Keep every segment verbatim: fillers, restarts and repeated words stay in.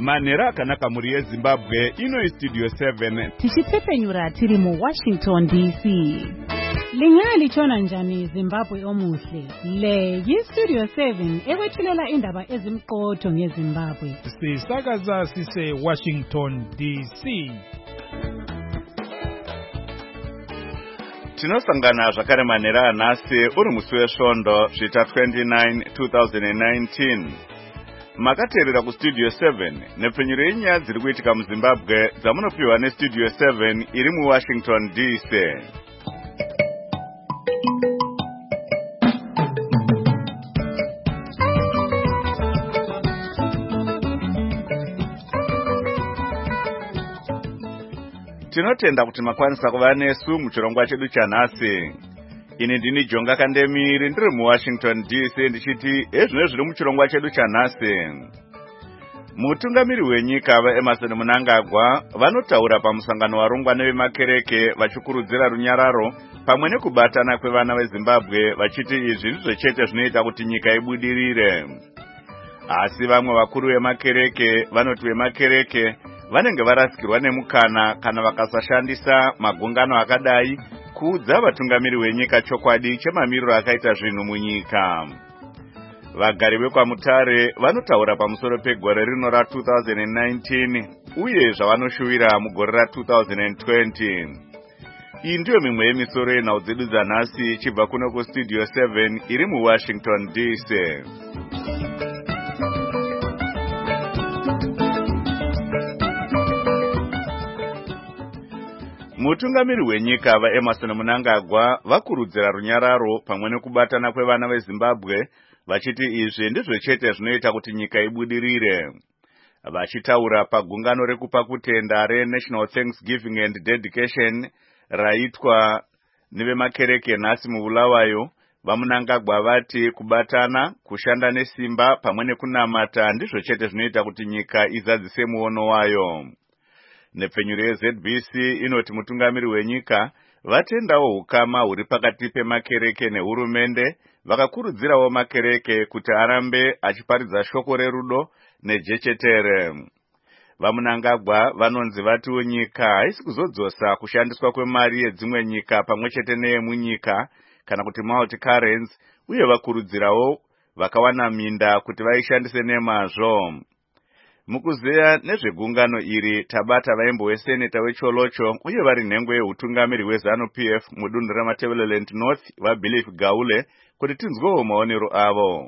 Manhero akanaka muri yeZimbabwe, ino iStudio seven. Tichitepenyura tiri mu Washington D C. Lingali chona njani Zimbabwe omuhle. Le yiStudio seven ekwethulela indaba ezimqotho ngeZimbabwe. Sisakaza sise Washington D C. Tinosangana zvakare manhero anhasi uri musi wesvondo zvita twenty-nine two thousand nineteen. Makateerera kuStudio seven nepfenyuro yenyaya dziri kuitika muZimbabwe dzamunopiwa neStudio seven iri muWashington D C. Tinotenda kuti makwanisa kuva nesu muchirongwa chedu chanhasi. Ini ndini Jonga Kandemiri ndiri muWashington D C ndichiti ezvino zviri muchirongwa chedu chanhasi. Mutungamiri wenyika vaEmmerson Mnangagwa vanotaura pamusangano warongwa nevemakereke vachikurudzira runyararo pamwe nekubatana kwevana veZimbabwe vachiti izvi ndizvo chete zvinoita kuti nyika ibudirire. Asi vamwe vakuru vemakereke vanoti vemakereke vanenge varasikirwa nemukana kana vakasashandisa magungano akadai kuudza vatungamiri wenyika chokwadi chemamiriro akaita zvinhu munyika. Vagari vekwaMutare vanotaura pamusoro pegore rino ra two thousand nineteen uye zvavanoshuwira mugore ra two thousand twenty. Iyi ndiyo mimwe yemisoro yenhau dzedu dzanhasi chibva kuno kuStudio seven iri muWashington D C. Mutungamiri wenyika vaEmmerson Mnangagwa vakurudzira runyararo pamwe nekubatana kwevana veZimbabwe vachiti izvi ndizvo chete zvinoita kuti nyika ibudirire. Vachitaura pagungano rekupa kutenda reNational Thanksgiving and Dedication raitwa nevemakereke nhasi muBulawayo, vaMnangagwa vati kubatana, kushanda nesimba pamwe nekunamata ndizvo chete zvinoita kuti nyika izadzise muono wayo. Nepfenyuro yeZ B C inoti mutungamiri wenyika vatendawo ukama huri pakati pemakereke nehurumende, vakakurudzirawo makereke kuti arambe achiparidza shoko rerudo nejechetere. VaMnangagwa vanonzi vatiwo nyika haisi kuzodzosa kushandiswa kwemari yedzimwe nyika pamwe chete neyemunyika kana kuti multi-currency, uye vakurudzirawo vakawana minda kuti vaishandise nemazvo. Mukuzeya nezvegungano iri tabata vaimbo weseneta weCholocho uye vari nhengo yehutungamiri hweZanu-P F mudunhu reMatabeleland North vaBelief Gaule kuti tinzwewo maonero avo.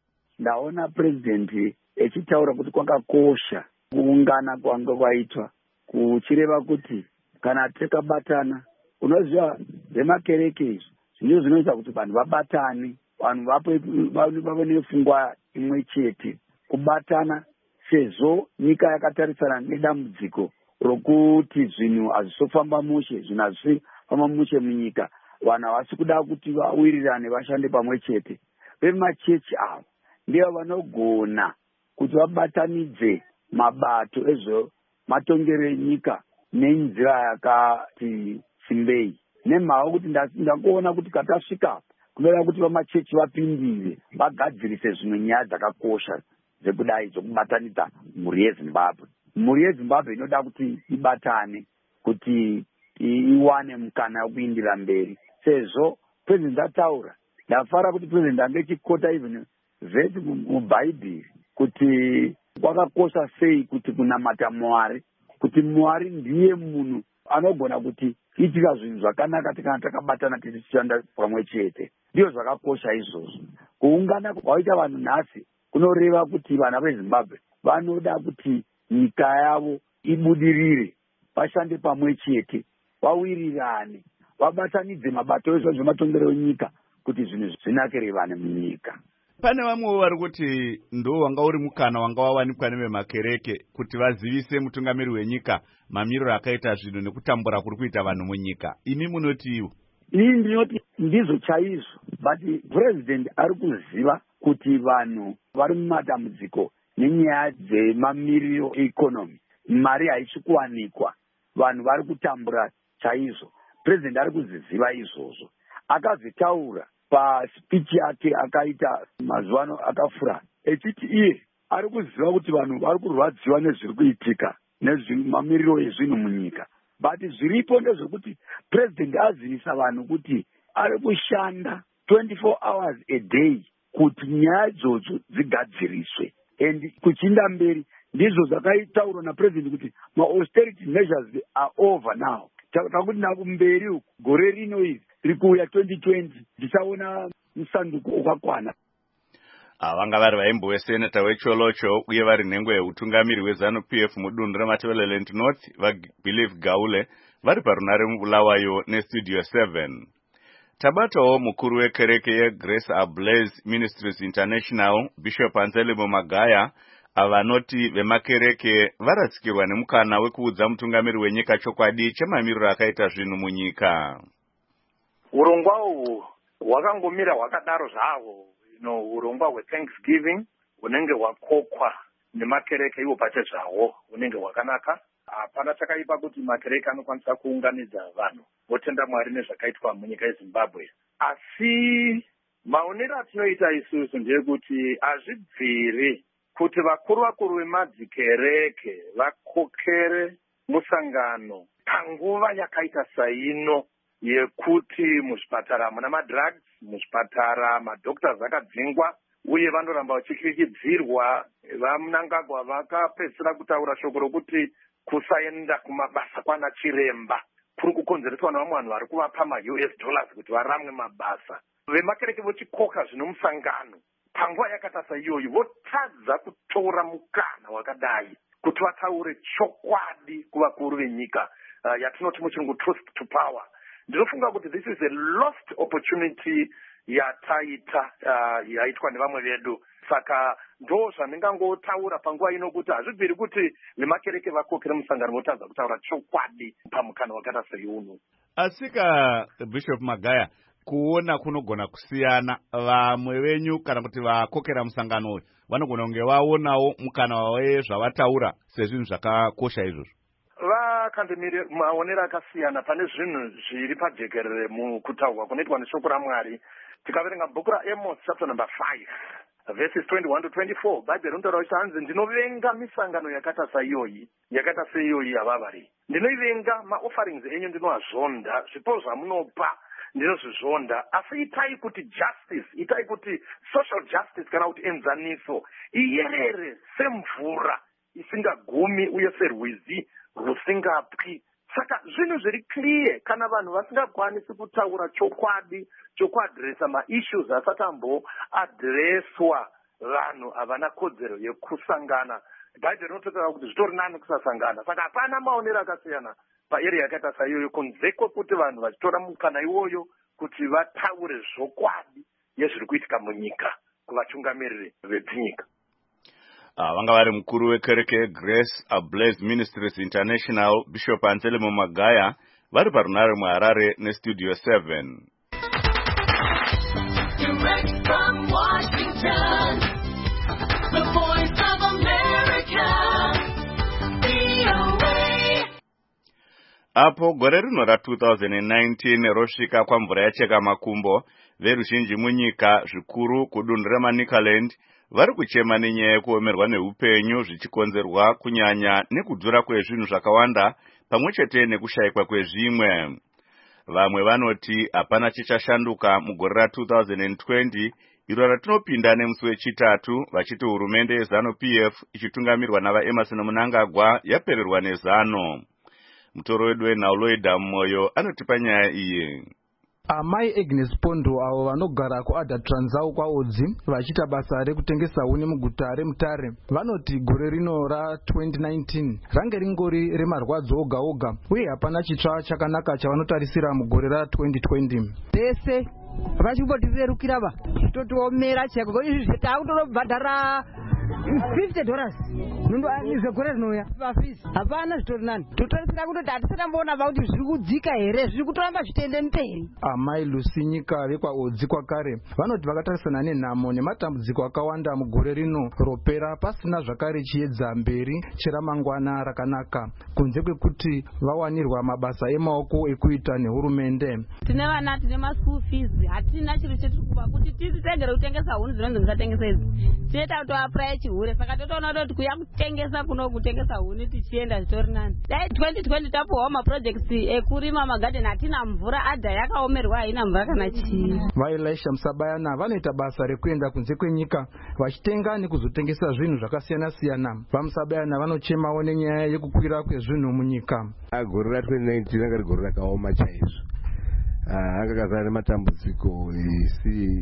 Ndaona president echitaura kuti kwakakosha kuungana kwanga kwaitwa kuchireva kuti kana takabatana, unoziva zvemakereke izvi ndizvo zvinoita kuti vanhu vabatane, vanhu vave nepfungwa imwe chete, kubatana sezvo nyika yakatarisana nedambudziko rokuti zvinhu hazvisofamba mushe, zvinhu hazvisofamba mushe munyika, vanhu havasi kuda kuti vawirirane vashande pamwe chete. Vemachechi avo ndivo vanogona kuti vabatanidze mabato ezvo matongero enyika nenzira yakati simbei. Nemhaka kuti ndakuona kuti katasvika kunoda kuti vamachechi vapindire vagadzirise zvimwe nyaya dzakakosha dzekudai dzokubatanidza mhuri yeZimbabwe. Mhuri yeZimbabwe inoda kuti ibatane kuti iwane mukana wekuindira mberi. Sezvo president ataura, ndafara kuti president ange chikota even vhesi muBhaibheri kuti kwakakosha sei kuti kunamata Mwari, kuti Mwari ndiye munhu anogona kuti itika zvinhu zvakanaka kana takabatana tichishanda pamwe chete. Ndiyo zvakakosha izvozvo. Kuungana kwaita vanhu nhasi kunoreva kuti vana veZimbabwe vanoda kuti nyika yavo ibudirire, vashande pamwe chete, vawirirane, vabatanidze mabato ezvo zvematongero enyika kuti zvinhu zvinakire vana munyika. Pane vamwewo vari kuti ndo wanga uri mukana wanga wawanikwa nevemakereke kuti vazivise mutungamiri wenyika mamiriro akaita zvinhu nekutambura kuri kuita vanhu munyika. Imi munotiwo? Ini ndinoti ndizvo chaizvo, but president ari kuziva kuti vanhu vari mumatambudziko nenyaya dzemamiriro economy, mari haisi kuwanikwa, vanhu vari kutambura chaizvo. President ari kuzviziva izvozvo. Akazvitaura paspeech yake akaita mazuva ano akafura echiti iye ari kuziva kuti vanhu vari kurwadziwa nezviri kuitika nezvemamiriro ezvinhu munyika, but zviripo ndezvekuti president azivisa vanhu kuti ari kushanda twenty-four hours a day kuti nyaya idzodzo dzigadziriswe. And kuchinda mberi ndizvo zvakaitaurwa napresident kuti ma-austerity measures are over now. Takuti nakumberi uku gore rino iri rikuuya twenty twenty tichaona musanduko wakakwana. Vanga vari vaimbo weseneta wecholocho uye vari nhengo yeutungamiri hweZanu-P F mudunhu reMatabeleland North vaBelieve Gaule vari parunare mubulawayo nestudio seven. Tabatawo mukuru wekereke yeGrace Ablaze Ministries International Bishop Anselmo Magaya avanoti vemakereke varatsikirwa nemukana wekuudza mutungamiri wenyika chokwadi chemamiriro akaita zvinhu munyika. Urongwa uhu hwakangomira hwakadaro zvahwo, no urongwa hweThanksgiving hunenge hwakokwa nemakereke iwo pachezvawo hunenge hwakanaka. Hapana chakaipa kuti makereke anokwanisa kuunganidza vanhu votenda Mwari nezvakaitwa munyika yeZimbabwe. Asi maonero atinoita isusu ndeyekuti hazvibviri kuti vakuru vakuru vemadzikereke vakokere musangano panguva yakaita saino yekuti muzvipatara muna madrugs, muzvipatara madoctors vakadzingwa uye vanoramba vachikirikidzirwa. VaMnangagwa vakapedzisira kutaura shoko rokuti kusaenda kumabasa kwana chiremba kuri kukonzereswa nevamwe vanhu vari kuvapa ma-U S dollars kuti varamwe mabasa. Vemakereke vochikoka zvino musangano panguva yakata saiyoyi votadza kutora mukana wakadai kuti vataure chokwadi kuvakuru venyika, uh, yatinoti muchirungu truth to power. Ndinofunga kuti this is a lost opportunity yataita uh, yaitwa nevamwe vedu. Saka ndo zvandingangotaura panguva ino kuti hazvibviri kuti vemakereke vakokere musangano votadza kutaura chokwadi pamukana wakata seiuno. Asika Bishop Magaya, kuona kunogona kusiyana. Vamwe venyu kana kuti vakokera musangano uyu vanogona kunge vaonawo mukana wezvavataura sezvinhu zvakakosha izvozvo. Vakandemire maonero akasiyana pane zvinhu zviri pajekerere mukutaurwa kunoitwa neshoko raMwari. Tikaverenga bhuku raAmos chapter number five verses twenty-one to twenty-four, Bible rinotaura kuti hanzi ndinovenga misangano yakata saiyoyi yakata seiyoyi yavavari. Ndinoivenga maofferings enyu ndinoazvonda, zvipo zvamunopa ndinozvizvonda. Asi itai kuti justice, itai kuti social justice kana kuti enzaniso iyerere semvura isingagumi uye serwizi rusingapwi. Saka zvinhu zviri clear kana vanhu vasingakwanisi kutaura chokwadi chokuadresa ma-issues asati amboadreswa, vanhu havana kodzero yekusangana. Bhaibheri rinototaura kuti zvitori nani kusasangana. Saka hapana maonero akasiyana paarea yakaita saiyoyo kunze kwekuti vanhu vachitora mukana iwoyo kuti vataure zvokwadi yezviri kuitika munyika kuvatungamiriri vedzinyika. Uh, vanga vari mukuru wekereke Grace Ablaze Ministries International Bishop Anselmo Magaya vari parunare muHarare nestudio seven. Direct from Washington, the voice of America, V O A. Apo gore rino ra two thousand nineteen rosvika kwamvura yacheka makumbo, veruzhinji munyika zvikuru kudunhu reManicaland vari kuchema nenyaya yekuomerwa neupenyu zvichikonzerwa kunyanya nekudhura kwezvinhu zvakawanda pamwe chete nekushayikwa kwezvimwe. Vamwe vanoti hapana chichashanduka mugore ra two thousand twenty iro ratinopinda nemusi wechitatu, vachiti hurumende yeZanu-P F ichitungamirwa navaEmmerson Mnangagwa yapererwa nezano. Mutoro wedu weNauloida Moyo anotipa nyaya iyi. Amai Agnes Pondo avo vanogara kuAdha Transau kwaodzi vachiita basa rekutengesa huni muguta reMutare vanoti gore rino ra twenty nineteen range ringori remarwadzo oga oga uye hapana chitsva chakanaka chavanotarisira mugore ra twenty twenty. Vese vachimbotirerukira va totiomera cheko kuti izvi takutorobhadhara fifty dollars nundo anizvegore rinouya vafisi hapana zvitori nani totarisira kuti hatisatamboona va kuti zviri kudzika here zviri kutoramba zvitende mberi. Amai Lusinyika vekwaodzi kwakare vanoti vakatarisana nenhamo nematambudziko akawanda mugore rino ropera pasina zvakare chiedza mberi cheramangwana rakanaka kunze kwekuti vawanirwa mabasa emaoko ekuita nehurumende. Tine vana tine maschool fees hatina chiro chetiri kuva kuti tititengere kutengesa huni dzinonzi musatengesa idzi tinoita kuti toapurai hure saka totoona kuti kuya kutengesa kuno kutengesa huni tichienda zvitori nani. Dai twenty twenty tapuwawo maprojects ekurima magadheni hatina mvura adha yakaomerwa haina mvura kana chii. vaElisha Musabayana vanoita basa rekuenda kunze kwenyika vachitenga nekuzotengesa zvinhu zvakasiyana siyana. vaMusabayana vanochemawo nenyaya yekukwira kwezvinhu munyika. gore ra twenty nineteen ranga rigore rakaoma chaizvo. anga kazara nematambudziko isi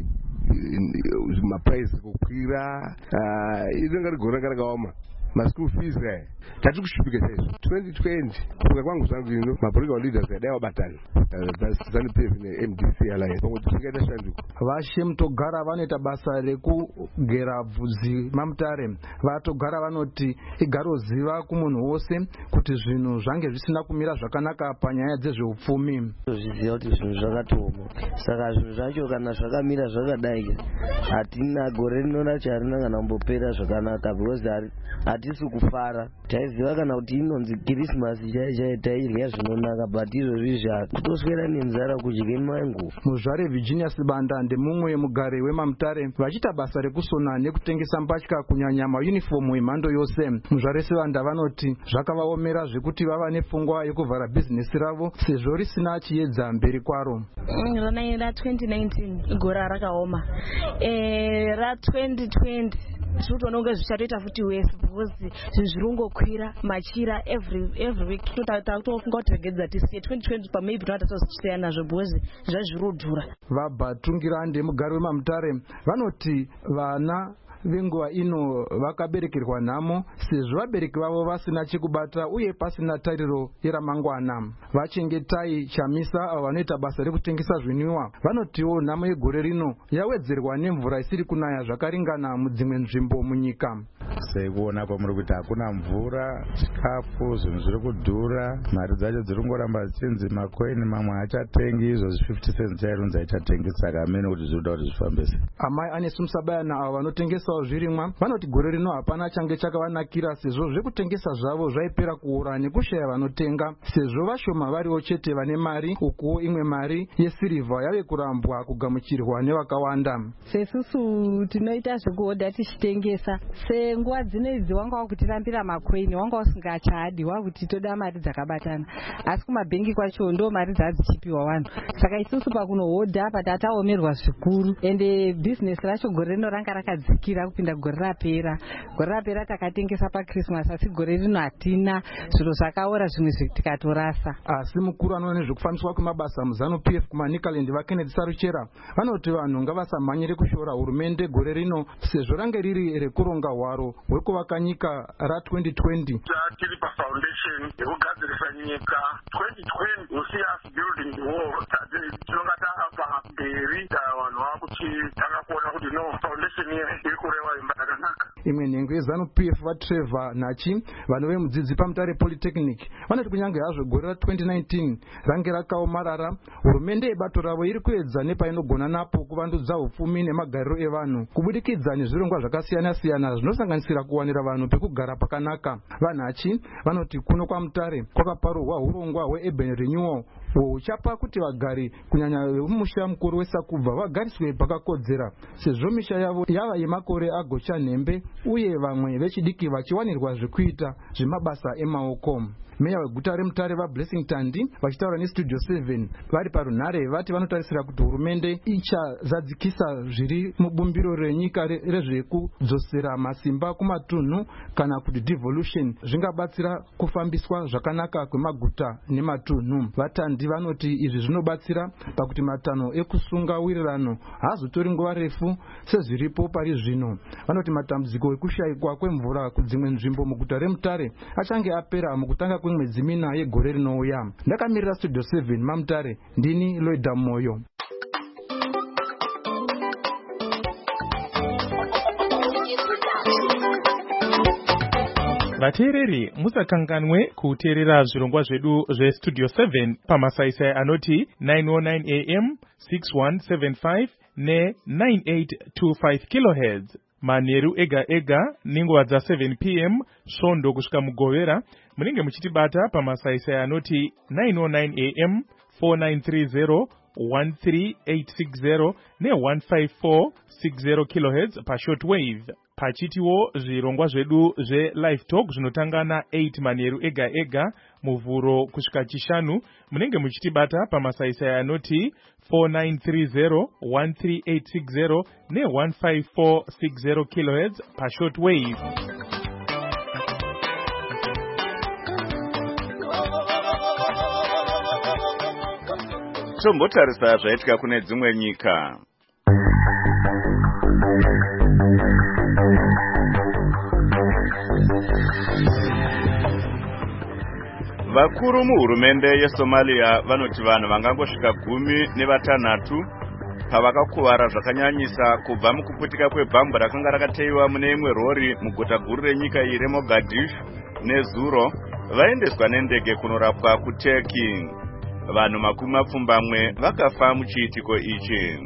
maprice kukwira inenge rigore ranga rakaoma. maschool fees eh tati kushupika chaizvo. twenty twenty kuka kwangu zvangu ino mapolitical leaders adai wabatana zanu P F ne M D C alliance pamwe tisingaita shanduko. vashe Mutogara vanoita basa rekugera bvudzi maMutare. vaTogara vanoti igaro ziva kumunhu wose kuti zvinhu zvange zvisina kumira zvakanaka panyaya dzezveupfumi. zviziva kuti zvinhu zvakatooma saka zvinhu zvacho kana zvakamira zvakadai hatina gore rino racho harina kana kumbopera zvakanaka because hatisi kufara. taiziva kana kuti inonzi Christmas chaichai tairya zvinonaka but izvozvi kutoswera nenzara kudye mango. muzvare Virginia Sibanda ndemumwe mugare weMamutare vachiita basa rekusona nekutengesa mbatya kunyanya maunifomu emhando yose. muzvare Sibanda vanoti zvakavaomera zvekuti vava nepfungwa yekuvhara bhizinesi ravo sezvo risina chiedza mberi kwaro. ra twenty nineteen igora rakaoma. ra twenty twenty zvinotoona kunge zvichatoita futi wese because zvinhu zviri kungokwira machira every every week totofunga kuti regedza tisiye twenty twenty pa maybe tonata tozosiyana nazvo because zvazviri kudhura. vabhatungira ndemugari weMamutare vanoti vana venguva ino vakaberekerwa nhamo sezvo vabereki vavo vasina chekubata uye pasina tariro yeramangwana. vachengetai Chamisa avo vanoita basa rekutengesa zvinwiwa vanotiwo nhamo yegore rino yawedzerwa nemvura isiri kunaya zvakaringana mudzimwe nzvimbo munyika. sekuona kwamuri kuti hakuna mvura, chikafu, zvinhu zviri kudhura, mari dzacho dziri kungoramba dzichinzi makoini mamwe hachatengi, izvozvi fifty cents chairunzi haichatengi, saka hamene kuti zviri kuda kuti zvifambese. amai Anesu Musabayana avo vanotengesawo zvirimwa vanoti gore rino hapana change chakavanakira sezvo zvekutengesa zvavo zvaipera kuora nekushaya vanotenga sezvo vashoma variwo chete vane mari ukuwo imwe mari yesirivha yave kurambwa kugamuchirwa nevakawanda. sesusu tinoita zvekuhodha tichitengesa senguva dzinedzi wanga wakutirambira makoini wanga usingachadi wakuti toda mari dzakabatana asi kumabhengi kwacho ndo mari dzadzichipiwa vanhu saka isusu pakunohodha patataomerwa zvikuru ende bhizinesi racho gore rino ranga rakadzikira kupinda gore rapera. gore rapera takatengesa paChristmas asi gore rino hatina zviro zvakaora zvimwe tikatorasa. asi mukuru anoona nezvekufambiswa kwemabasa muzanu P F kumaNicaland vaKenneth Saruchera vanoti vanhu ngavasamhanyire kushora hurumende gore rino sezvo range riri rekuronga hwaro hwekuvaka nyika ra twenty twenty. tiri pafoundation yekugadzirisa nyika twenty twenty will see us building the wall. tinonga taapa mberi vanhu vakuti takakuona kuti no foundation iri kureva imba yakanaka. imwe nhengo yezanu P F vaTrevor Nachi vanhu vemudzidzi paMutare Polytechnic vanoti kunyange hazvo gore ra twenty nineteen range rakaomarara hurumende yebato ravo iri kuedza nepainogona napo kuvandudza upfumi nemagariro evanhu kubudikidza nezvirongwa zvakasiyana siyana zvinosanganisira kuwanira vanhu pekugara pakanaka. vaNachi vanoti kuno kwaMutare kwakaparurwa urongwa hweurban renewal uho huchapa kuti vagari kunyanya vemusha mukuru weSakubva vagariswe pakakodzera sezvo misha yavo yava yemakore agocha nhembe uye vamwe vechidiki vachiwanirwa zvekuita zvemabasa emaoko. meya weguta reMutare vaBlessing Tandi vachitaura neStudio seven vari parunhare vati vanotarisira kuti hurumende ichazadzikisa zviri mubumbiro renyika rezvekudzosera masimba kumatunhu kana kuti devolution zvingabatsira kufambiswa zvakanaka kwemaguta nematunhu. vaTandi vanoti izvi zvinobatsira pakuti matanho ekusunga wirirano haazotori nguva refu sezviripo pari zvino. vanoti matambudziko ekushayikwa kwemvura kudzimwe nzvimbo muguta reMutare achange apera mukutanga kwemwedzi mina yegore rinouya. ndakamirira Studio seven maMutare ndini Loida Moyo. vateereri musakanganwe kuteerera zvirongwa zvedu zveStudio seven pamasaisai anoti nine oh nine a m six one seven five ne nine eight two five kilohertz manheru ega ega nenguva dza seven p m svondo kusvika mugovera. munenge muchitibata pamasaisai anoti nine oh nine a m four nine three zero one three eight six zero ne one five four six zero kilohertz pashortwave. Pachitiwo zvirongwa zvedu zve-live talk zvinotangana eight manheru ega ega muvhuro kusvika chishanu. Munenge muchitibata pamasaisai anoti four nine three zero one three eight six zero ne one five four six zero kilohertz pashortwave. Tombotarisa zvaitika kune dzimwe nyika. Vakuru muhurumende yeSomalia vanoti vanhu vangangosvika gumi nevatanhatu pavakakuvara zvakanyanyisa kubva mukuputika kwebhambu rakanga rakateiwa mune imwe rori muguta guru renyika iyi reMogadishu nezuro vaendeswa nendege kunorapwa kuTurkey. Vanhu makumi mapfumbamwe vakafa muchiitiko ichi.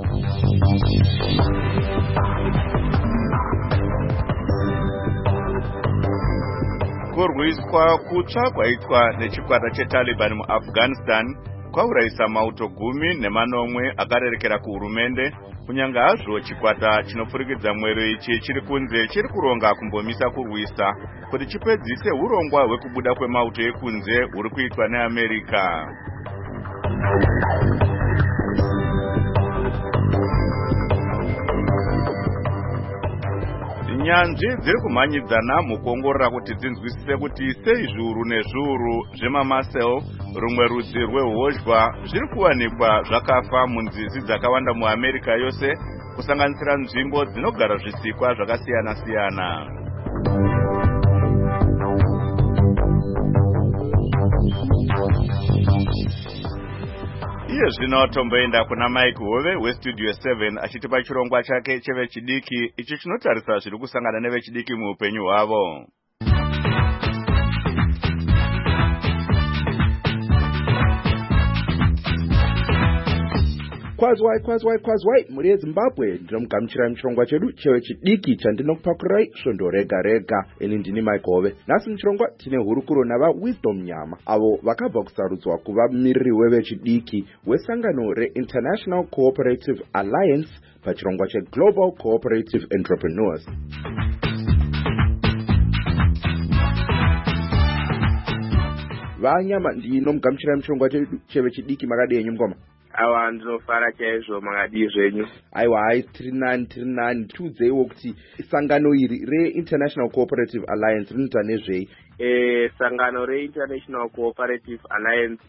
Kurwiswa kutsva kwaitwa nechikwata cheTaliban muAfghanistan kwaurayisa mauto gumi nemanomwe akarerekera kuhurumende, kunyange hazvo chikwata chinopfurikidza mwero ichi chiri kunze chiri kuronga kumbomisa kurwisa kuti chipedzise urongwa hwekubuda kwemauto ekunze huri kuitwa neAmerica. Nyanzvi dziri kumhanyidzana mukuongorora kuti dzinzwisise kuti sei zviuru nezviuru zvemamasel, rumwe rudzi rwehozhwa, zviri kuwanikwa zvakafa munzizi dzakawanda muAmerica yose, kusanganisira nzvimbo dzinogara zvisikwa zvakasiyana siyana. Iye zvino tomboenda kuna Mike Hove weStudio seven achitipa chirongwa chake chevechidiki ichi chinotarisa zviri kusangana nevechidiki muupenyu hwavo. Kwazwai kwazwai kwazwai muri yeZimbabwe, ndinomugamuchira muchirongwa chedu chevechidiki chandinokupakurai svondo rega rega. Ini ndini Mike Hove. Nhasi muchirongwa tine hurukuro navaWisdom Nyama, avo vakabva kusarudzwa kuva mumiriri wevechidiki wesangano reInternational Cooperative Alliance pachirongwa cheGlobal Cooperative Entrepreneurs. Vanyama, ndinomugamuchira muchirongwa chedu chevechidiki. Makadii ngoma? Awa ndinofara chaizvo, makadii zvenyu? Aiwa, hai tiri nani tiri nani. Tiudzeiwo kuti sangano iri reInternational Cooperative Alliance rinoita nezvei? Eh, sangano reInternational Cooperative Alliance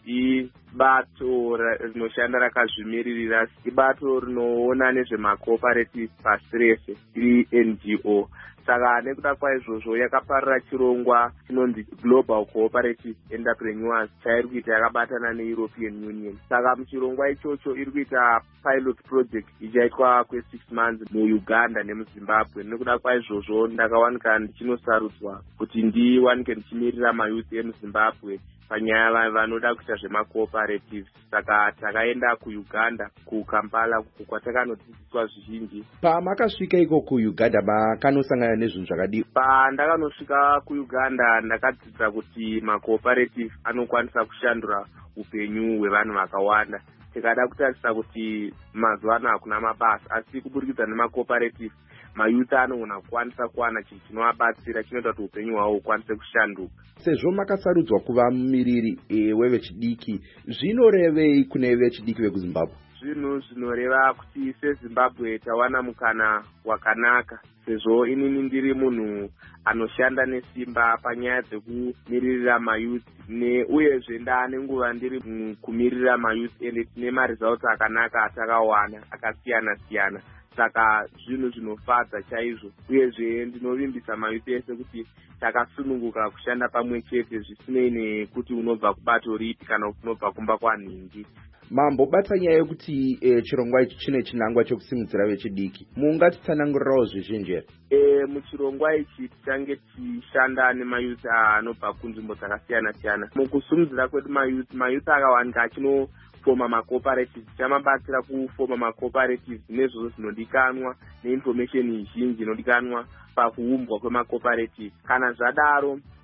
ibato rinoshanda rakazvimiririra, ibato rinoona nezvemacooperative pasi rese, i-N G O. Saka nekuda kwaizvozvo yakaparira chirongwa chinonzi Global Cooperative Entrepreneurs chairi kuita yakabatana neEuropean Union. Saka muchirongwa ichocho iri kuita pilot project ichaitwa kwe-six months muUganda nemuZimbabwe. Nekuda kwaizvozvo ndakawanika ndichinosarudzwa kuti ndiwanike ndichimirira mayuth emuZimbabwe panyaya vanoda kuita zvemacooperative. Saka takaenda kuUganda, kuKampala, uko kwatakanodzidziswa zvizhinji. Pamakasvika iko kuUganda makanosangana nezvinhu zvakadii? Pandakanosvika kuUganda ndakadzidza kuti macooperative anokwanisa kushandura upenyu hwevanhu vakawanda. Tikada kutarisa kuti mazuva ano hakuna mabasa, asi kuburikidza nemacooperative mayuth anogona kukwanisa kuwana chinhu chinovabatsira chinoita kuti upenyu hwavo hukwanise kushanduka. Sezvo makasarudzwa kuva mumiriri e, wevechidiki, zvinorevei kune vechidiki vekuZimbabwe? Zvinhu zvinoreva kuti seZimbabwe tawana mukana wakanaka, sezvo inini ndiri munhu anoshanda nesimba panyaya dzekumiririra mayuth, ne uyezve ndaane nguva ndiri kumirira mayuth ende tine maresults akanaka atakawana akasiyana siyana. Saka zvinhu zvinofadza chaizvo, uyezve ndinovimbisa mayuth ese kuti takasununguka kushanda pamwe chete zvisinei nekuti unobva kubato ripi kana kuti unobva kumba kwanhingi. Mambobata nyaya yekuti e, chirongwa ichi chine chinangwa chekusimudzira vechidiki, mungatitsanangurirawo zvizhinji? E, muchirongwa ichi tichange tichishanda nemayuth anobva kunzvimbo dzakasiyana siyana. Mukusimudzira kwedu mayuth, mayuth akawanika achino foma macooperative, chamabatsira kufoma macooperative nezvozvo zvinodikanwa neinformation zhinji inodikanwa pakuumbwa kwemacooperative. Kana zvadaro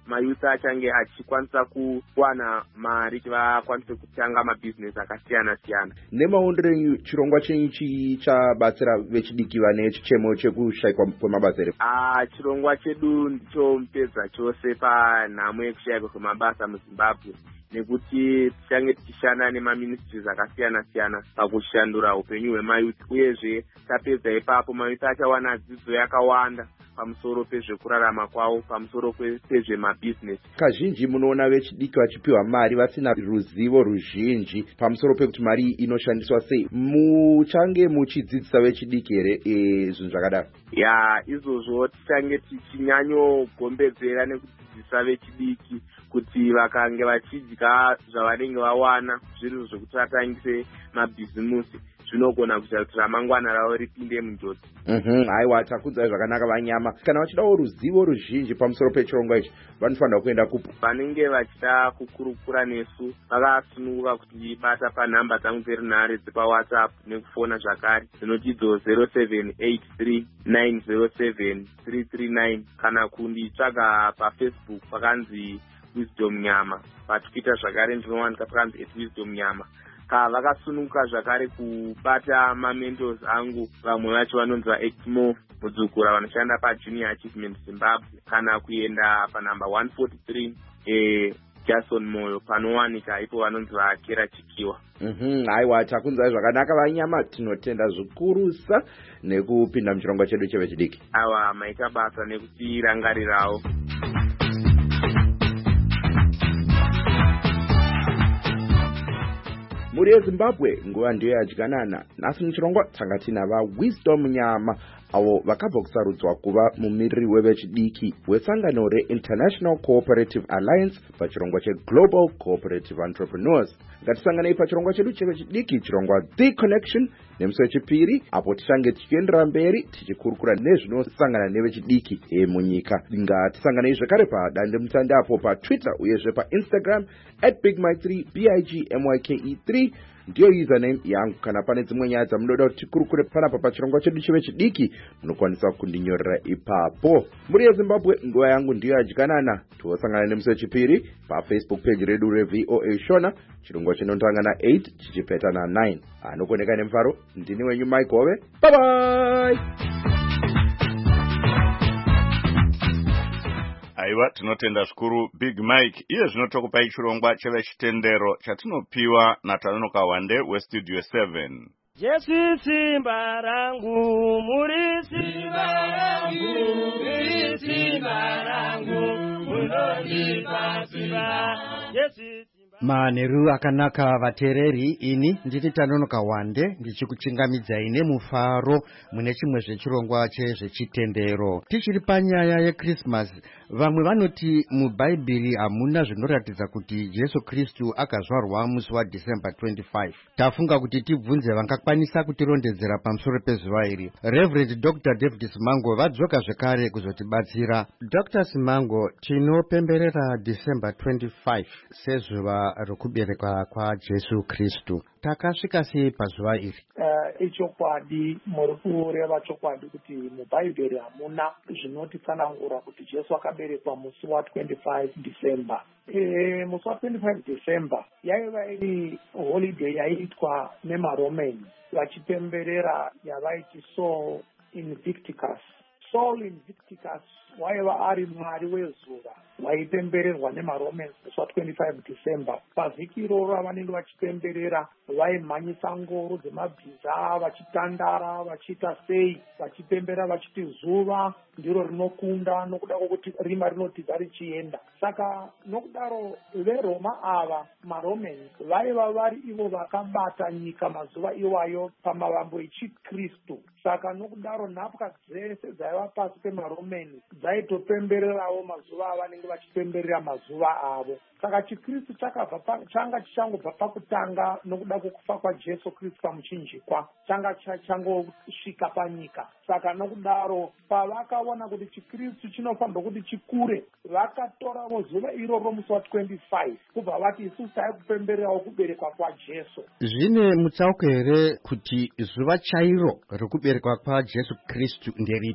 mayuth achange achikwanisa kuwana mari kuti vakwanise kutanga mabhizinesi akasiyana siyana. Nemaondero enyu chirongwa chenyu chichabatsira vechidiki vane chichemo chekushayikwa kwemabasa here? Ah, chirongwa chedu ndicho mupedza chose panhamo yekushayikwa kwemabasa muZimbabwe, nekuti tichange tichishanda nemaministries akasiyana siyana pakushandura upenyu hwemayuth, uyezve tapedza ipapo mayuth achawana dzidzo yakawanda pamusoro pezvekurarama kwavo, pamusoro pezvemabhizinesi. Kazhinji munoona vechidiki vachipiwa mari vasina ruzivo ruzhinji pamusoro pekuti mari inoshandiswa sei. Muchange muchidzidzisa vechidiki here zvinhu zvakadaro? Ya, izvozvo tichange tichinyanyogombedzera nekudzidzisa vechidiki kuti vakange vachidya zvavanenge vawana zviri zvokuti vatangise mabhizimusi, zvinogona kuita kuti ramangwana ravo ripinde munjodzi. Mhm, haiwa, takunzai zvakanaka Vanyama. Kana vachidawo ruzivo ruzhinji pamusoro pechirongwa ichi, vanofanira kuenda kupo? Vanenge vachida kukurukura nesu vakasununguka kutibata panhamba dzangu dzerinhare dzepawhatsapp nekufona zvakare dzinotidzo zero seven eight three nine zero seven three three nine, kana kunditsvaga pafacebook pakanzi Wisdom Nyama, patwitter zvakare ndinowanika pakanzi at Wisdom Nyama. Ka vakasununguka zvakare kubata mamentos angu, vamwe vacho vanonzi vaExmo Mudzukura vanoshanda paJunior Achievement Zimbabwe, kana kuenda panhamba one forty-three eh Jason Moyo panowanika ipo vanonzi vaKera Chikiwa. Mhm, haiwa, takunzai zvakanaka Vanyama, tinotenda zvikurusa nekupinda muchirongwa chedu chevechidiki. Awa, maita basa nekutirangarirawo. Muri yeZimbabwe nguva ndiyo yadyanana. Nhasi muchirongwa tanga tina vaWisdom Nyama avo vakabva kusarudzwa kuva mumiriri wevechidiki wesangano reInternational Cooperative Alliance pachirongwa cheGlobal Cooperative Entrepreneurs. Ngatisanganei pachirongwa chedu chevechidiki, chirongwa The Connection, nemusi wechipiri apo tichange tichiendera mberi tichikurukura nezvinosangana nevechidiki emunyika. Ngatisanganei zvekare padandemutande apo paTwitter uyezve paInstagram at Big Mike three B I G M Y K E three ndiyo username yangu. Kana pane dzimwe nyaya dzamunoda kuti tikurukure panapa pachirongwa chedu chevechidiki, munokwanisa kundinyorera ipapo. Muri yeZimbabwe nguva yangu ndiyo yadyanana. Tosangana nemusi wechipiri paFacebook page redu reV O A Shona, chirongwa chinotanga na eight chichipeta na nine. Anokoneka nemufaro, ndini wenyu Mike Hove. Bye bye. Aiwa, tinotenda zvikuru Big Mike. Iye zvino tokupai chirongwa chevechitendero chatinopiwa naTanonoka Wande weStudio seven. Jesu simba rangu, muri simba rangu, muri simba rangu, munonipa simba. Jesu Maneru akanaka vatereri, ini ndini Tanonoka Wande ndichikuchingamidzai nemufaro mune chimwe zvechirongwa chezvechitendero. Tichiri panyaya yeChristmas, vamwe vanoti mubhaibheri hamuna zvinoratidza kuti Jesu Kristu akazvarwa musi waDecember twenty-five. Tafunga kuti tibvunze vangakwanisa kutirondedzera pamusoro pezuva iri. Reverend Doctor David Simango vadzoka zvekare kuzotibatsira. Doctor Simango, tinopemberera December twenty-five sezuva rokuberekwa kwaJesu Kristu. Takasvika sei pazuva iri? Uh, ichokwadi, muri kureva chokwadi kuti mubhaibheri hamuna zvinotitsanangura kuti Jesu akaberekwa musi wa twenty-five December. E, musi wa twenty-five December yaiva iri holiday yaiitwa nemaRomans vachipemberera yavaiti Sol Invictus. Sol Invictus waiva ari mwari wezuva waipembererwa nemaRomans musi wa twenty-five December. Pavhiki iroro ravanenge vachipemberera vaimhanyisa ngoro dzemabhiza vachitandara vachiita sei vachipembera vachiti zuva ndiro rinokunda nokuda kwokuti rima rinotidza richienda. Saka nokudaro veRoma ava maRomans vaiva vari ivo vakabata nyika mazuva iwayo pamavambo echiKristu. Saka nokudaro nhapwa dzese dzaiva pasi pemaRomans dzaitopembererawo mazuva avanenge vachipemberera mazuva avo. Saka chiKristu chakabva changa chichangobva pakutanga nokuda kwokufa kwaJesu Kristu pamuchinjikwa, changa changosvika panyika. Saka nokudaro pavakaona kuti chiKristu chinofanirwa kuti chikure, vakatoravo zuva iroro musi wa twenty-five kubva vati isusu tai kupembererawo kuberekwa kwaJesu. Zvine mutsauko here kuti zuva chairo rokuberekwa kwaJesu Kristu nderipi?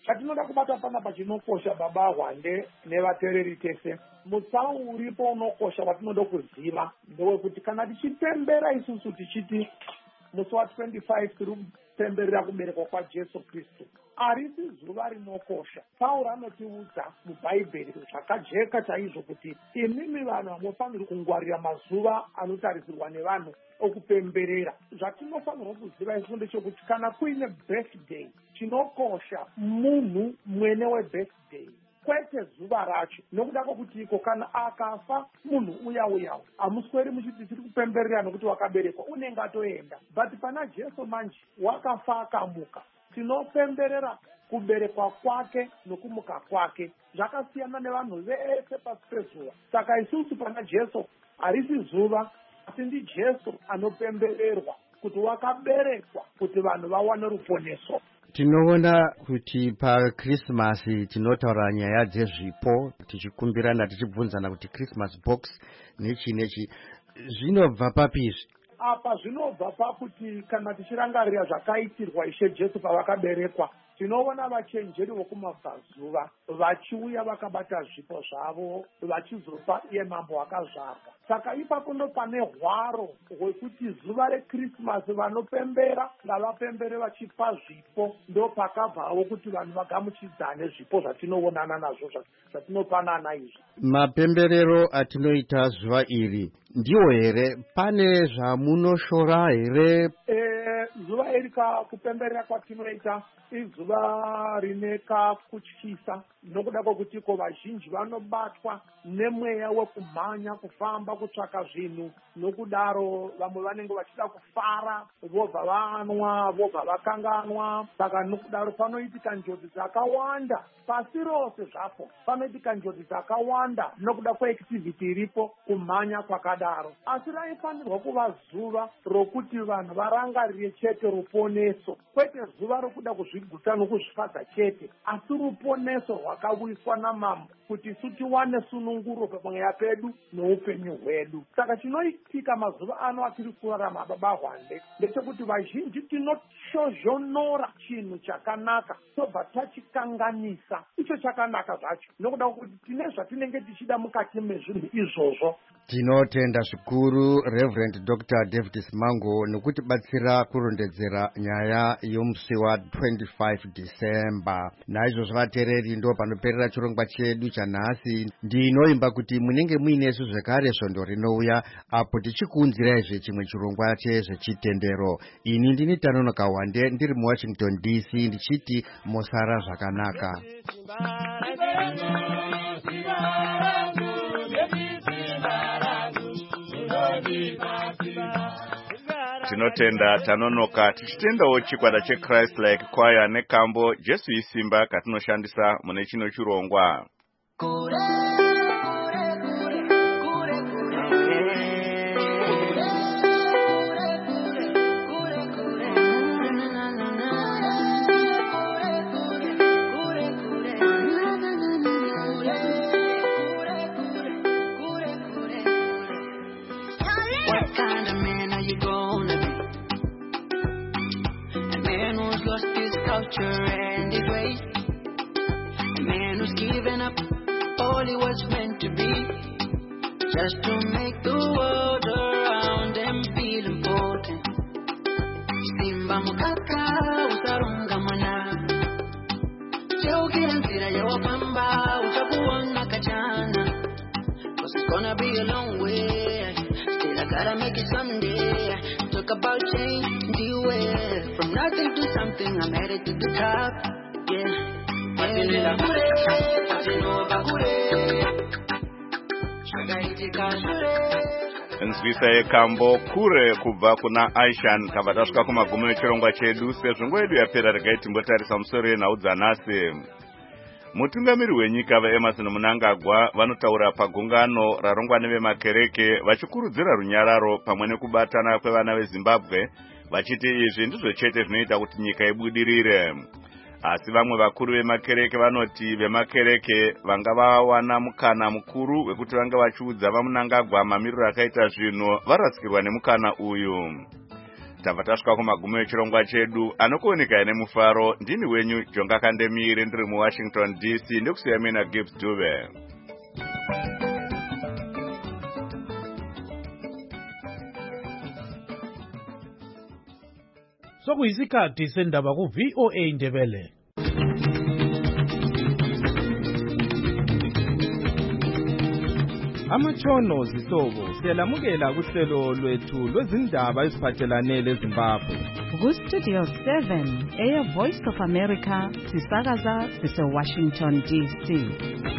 chatinoda kubata panapa chinokosha baba Hwande nevateereri tese. Mutsau uripo unokosha watinoda kuziva ndewekuti kana tichipembera isusu tichiti musi wa twenty-five tiri kupemberera kuberekwa kwaJesu Kristu, harisi zuva rinokosha. Pauro anotiudza mubhaibheri zvakajeka chaizvo kuti imimi vanhu hamufaniri kungwarira mazuva anotarisirwa nevanhu okupemberera. Zvatinofanirwa kuziva isu ndechekuti kana kuine birthday, chinokosha munhu mwene webirthday, kwete zuva racho. Nokuda kwokuti iko kana akafa munhu uya uyawo hamusweri muchiti tiri kupemberera nokuti wakaberekwa, unenge atoenda. But pana Jesu manje wakafa akamuka, tinopemberera kuberekwa kwake nokumuka kwake. Zvakasiyana nevanhu vese pasi pezuva. Saka isusu pana Jesu harisi zuva, asi ndi Jesu anopembererwa kuti wakaberekwa kuti vanhu vawane ruponeso. Tinoona kuti paChristmas tinotaura nyaya dzezvipo, tichikumbirana tichibvunzana kuti Christmas box nechi nechi zvinobva papizvi. Apa zvinobva pakuti kana tichirangarira zvakaitirwa Ishe Jesu pavakaberekwa, tinoona vachenjeri vokumabvazuva vachiuya vakabata zvipo zvavo vachizopa iye mambo akazvarwa. Saka ipapo ndo pane hwaro hwekuti zuva reKrismasi vanopembera ngavapembere vachipa zvipo, ndo pakabvawo kuti vanhu vagamuchidzane zvipo zvatinoonana nazvo zvatinopanana izvi. Mapemberero atinoita zuva iri ndiwo here? Pane zvamunoshora here? Eh, zuva iri kupemberera kwatinoita izuva rine kakutyisa, nokuda kwokuti ko vazhinji vanobatwa nemweya wekumhanya, kufamba, kutsvaka zvinhu, nokudaro vamwe vanenge vachida kufara, vobva vanwa, vobva vakanganwa. Saka nokudaro panoitika njodzi dzakawanda pasi rose zvapo, panoitika njodzi dzakawanda nokuda kweactivity iripo, kumhanya kwakadaro. Asi raifanirwa kuva zuva rokuti vanhu varangarire chete ruponeso, kwete zuva rokuda kuzviguta nokuzvifadza chete, asi ruponeso rwakawiswa namambo kuti isu tiwane sununguro pamweya pedu noupenyu hwedu. Saka chinoitika mazuva ano atiri kurarama baba Hwande ndechekuti vazhinji tinoshozhonora chinhu chakanaka tobva tachikanganisa icho chakanaka zvacho, nokuda kwokuti tine zvatinenge tichida mukati mezvinhu izvozvo. Tinotenda zvikuru Reverend Doctor David Simango nokutibatsira kurondedzera nyaya yomusi wa twenty-five December. Naizvozvo vateereri ndo panoperera chirongwa chedu chanhasi. Ndinoimba kuti munenge muinesu zvekare svondo rinouya apo tichikuunziraizve chimwe chirongwa chezvechitendero. Ini ndini Tanonoka Wande ndiri muWashington D C ndichiti mosara zvakanaka. Tinotenda Tanonoka, tichitendawo chikwata cheChrist Like Choir nekambo Jesu Isimba katinoshandisa mune chino chirongwa. And his ways, a man who's given up all he was meant to be, just to make the world around him feel important. Simba mukaka usarunga mana, chokera nzira ya wapamba utakuona kachana, 'cause it's gonna be a long way. Still I gotta make it someday. Talk about change, the way from nothing to something, I'm headed to the top. Yeah, yeah. Nzwisa yekambo kure kubva kuna Aishan kabva tasvika kumagumo echirongwa chedu. Sezvo nguva yedu yapera regai timbotarisa musoro yenhau dzanhasi. Mutungamiri wenyika vaEmmerson Mnangagwa vanotaura pagungano rarongwa nevemakereke vachikurudzira runyararo pamwe nekubatana kwevana veZimbabwe, vachiti izvi ndizvo chete zvinoita kuti nyika ibudirire. Asi vamwe vakuru vemakereke vanoti vemakereke vanga vawana mukana mukuru wekuti vanga vachiudza vaMnangagwa mamiriro akaita zvinhu varasikirwa nemukana uyu. tabva tasvika kumagumo echirongwa chedu anokuoneka nemufaro. Ndini wenyu Jonga Kandemire ndiri muWashington D C ndikusiya mina Gibbs Dube. Sokuyisikhathi sendaba ku V O A Ndebele. Amatshono zihlobo siyalamukela kuhlelo lwethu lwezindaba eziphathelane leZimbabwe. Ku-Studio seven eya Voice of America sisakaza sise-Washington D C.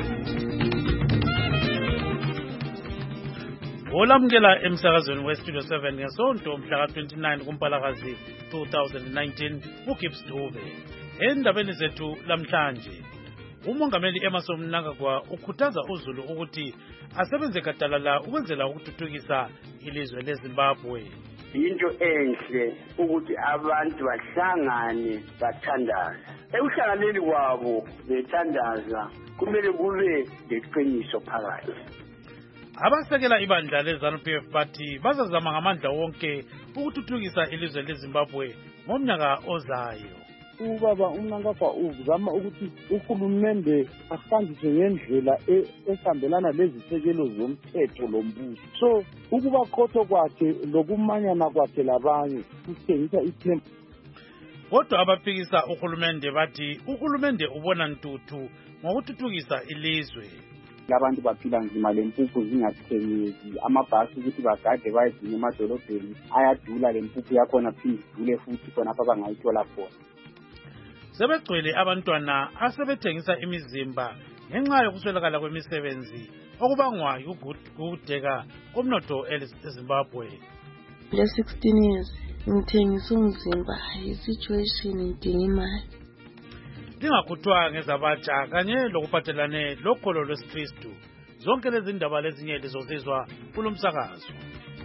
Olamukela emsakazweni we-Studio seven ngesonto mhla ka twenty-nine kuMpalakazi two thousand nineteen uGibbs Dube. Endabeni zethu lamhlanje, umongameli Emmerson Mnangagwa ukhuthaza uZulu ukuthi asebenze gadalala ukwenzela ukuthuthukisa ilizwe leZimbabwe. Into enhle ukuthi abantu bahlangane bathandaza. Ekuhlanganeni kwabo bethandaza kumele kube leqiniso phakathi. Abasekela ibandla leZANU-P F bathi bazazama ngamandla wonke ukuthuthukisa ilizwe leZimbabwe ngomnyaka ozayo. Ubaba uMnangagwa uzama ukuthi uhulumende ahanjiswe ngendlela esambelana lezisekelo zomthetho lombuso. So ukuba khotho kwakhe lokumanyana kwakhe labanye kuthengisa ithemba. Kodwa abaphikisa uhulumende bathi uhulumende ubona ntuthu ngokuthuthukisa ilizwe. Abantu baphila nzima lempuphu zingathengeki, amabhasi ukuthi bagade bayizine emadolobheni ayadula, lempuphu yakhona phinde idule futhi khona apha bangayithola khona. Sebegcwele abantwana asebethengisa imizimba ngenxa yokuswelakala kwemisebenzi okubangwa yikudeka komnotho eZimbabwe. Le sixteen years ngithengisa umzimba, i-situation idinga imali. Lingakhuthwa ngezabatsha kanye lokuphathelane lokholo lwesikristu. Zonke lezi ndaba lezinye lizozizwa kulo msakazo.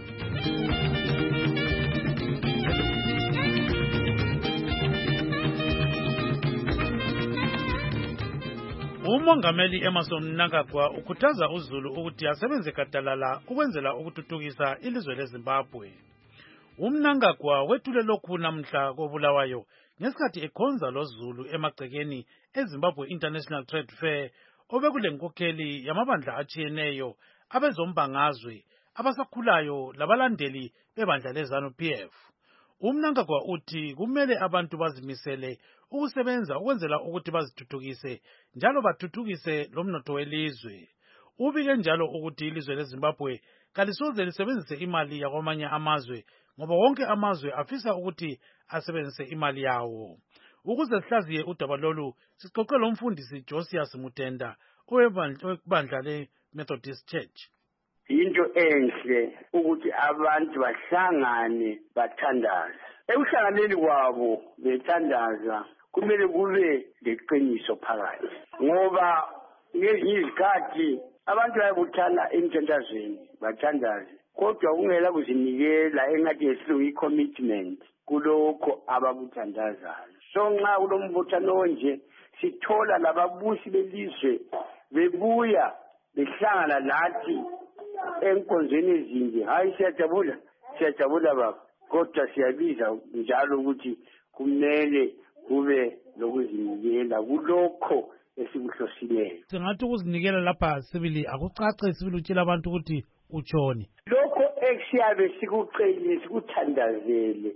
Umongameli Emmerson Mnangagwa ukhuthaza uZulu ukuthi asebenze gadalala ukwenzela ukuthuthukisa ilizwe leZimbabwe. UMnangagwa wethule lokhu namhla koBulawayo ngesikhathi ekhonza loZulu emagcekeni eZimbabwe International Trade Fair obekule nkokheli yamabandla atshiyeneyo abezombangazwe abasakhulayo labalandeli bebandla leZANU-P F. UMnangagwa uthi kumele abantu bazimisele ukusebenza ukwenzela ukuthi bazithuthukise njalo bathuthukise lomnotho welizwe. Ubike njalo ukuthi ilizwe leZimbabwe kalisoze lisebenzise imali yakwamanye amazwe ngoba wonke amazwe afisa ukuthi asebenzise imali yawo. Ukuze sihlaziye udaba lolu sixoxe lo mfundisi Josias Mutenda owebandla le-Methodist Church. Into enhle ukuthi abantu bahlangane bathandaza. Ekuhlanganeni kwabo bethandaza kumele kube leqiniso phakathi. Ngoba ngezinye izikhathi abantu bayabuthana emthandazweni bathandaze, kodwa kungela kuzinikela engathi yesilungu i-commitment kulokho abakuthandazayo. So nxa kulombuthano onje sithola lababusi belizwe bebuya behlangana lathi enkonzweni ezinje. Hayi, siyajabula siyajabula baba, kodwa siyabiza njalo ukuthi kumele kube lokuzinikela kulokho esikuhlosileyo. Singathi ukuzinikela lapha sibili akucace sibili utshela abantu ukuthi utshoni. Lokho esiyabe sikucele sikuthandazele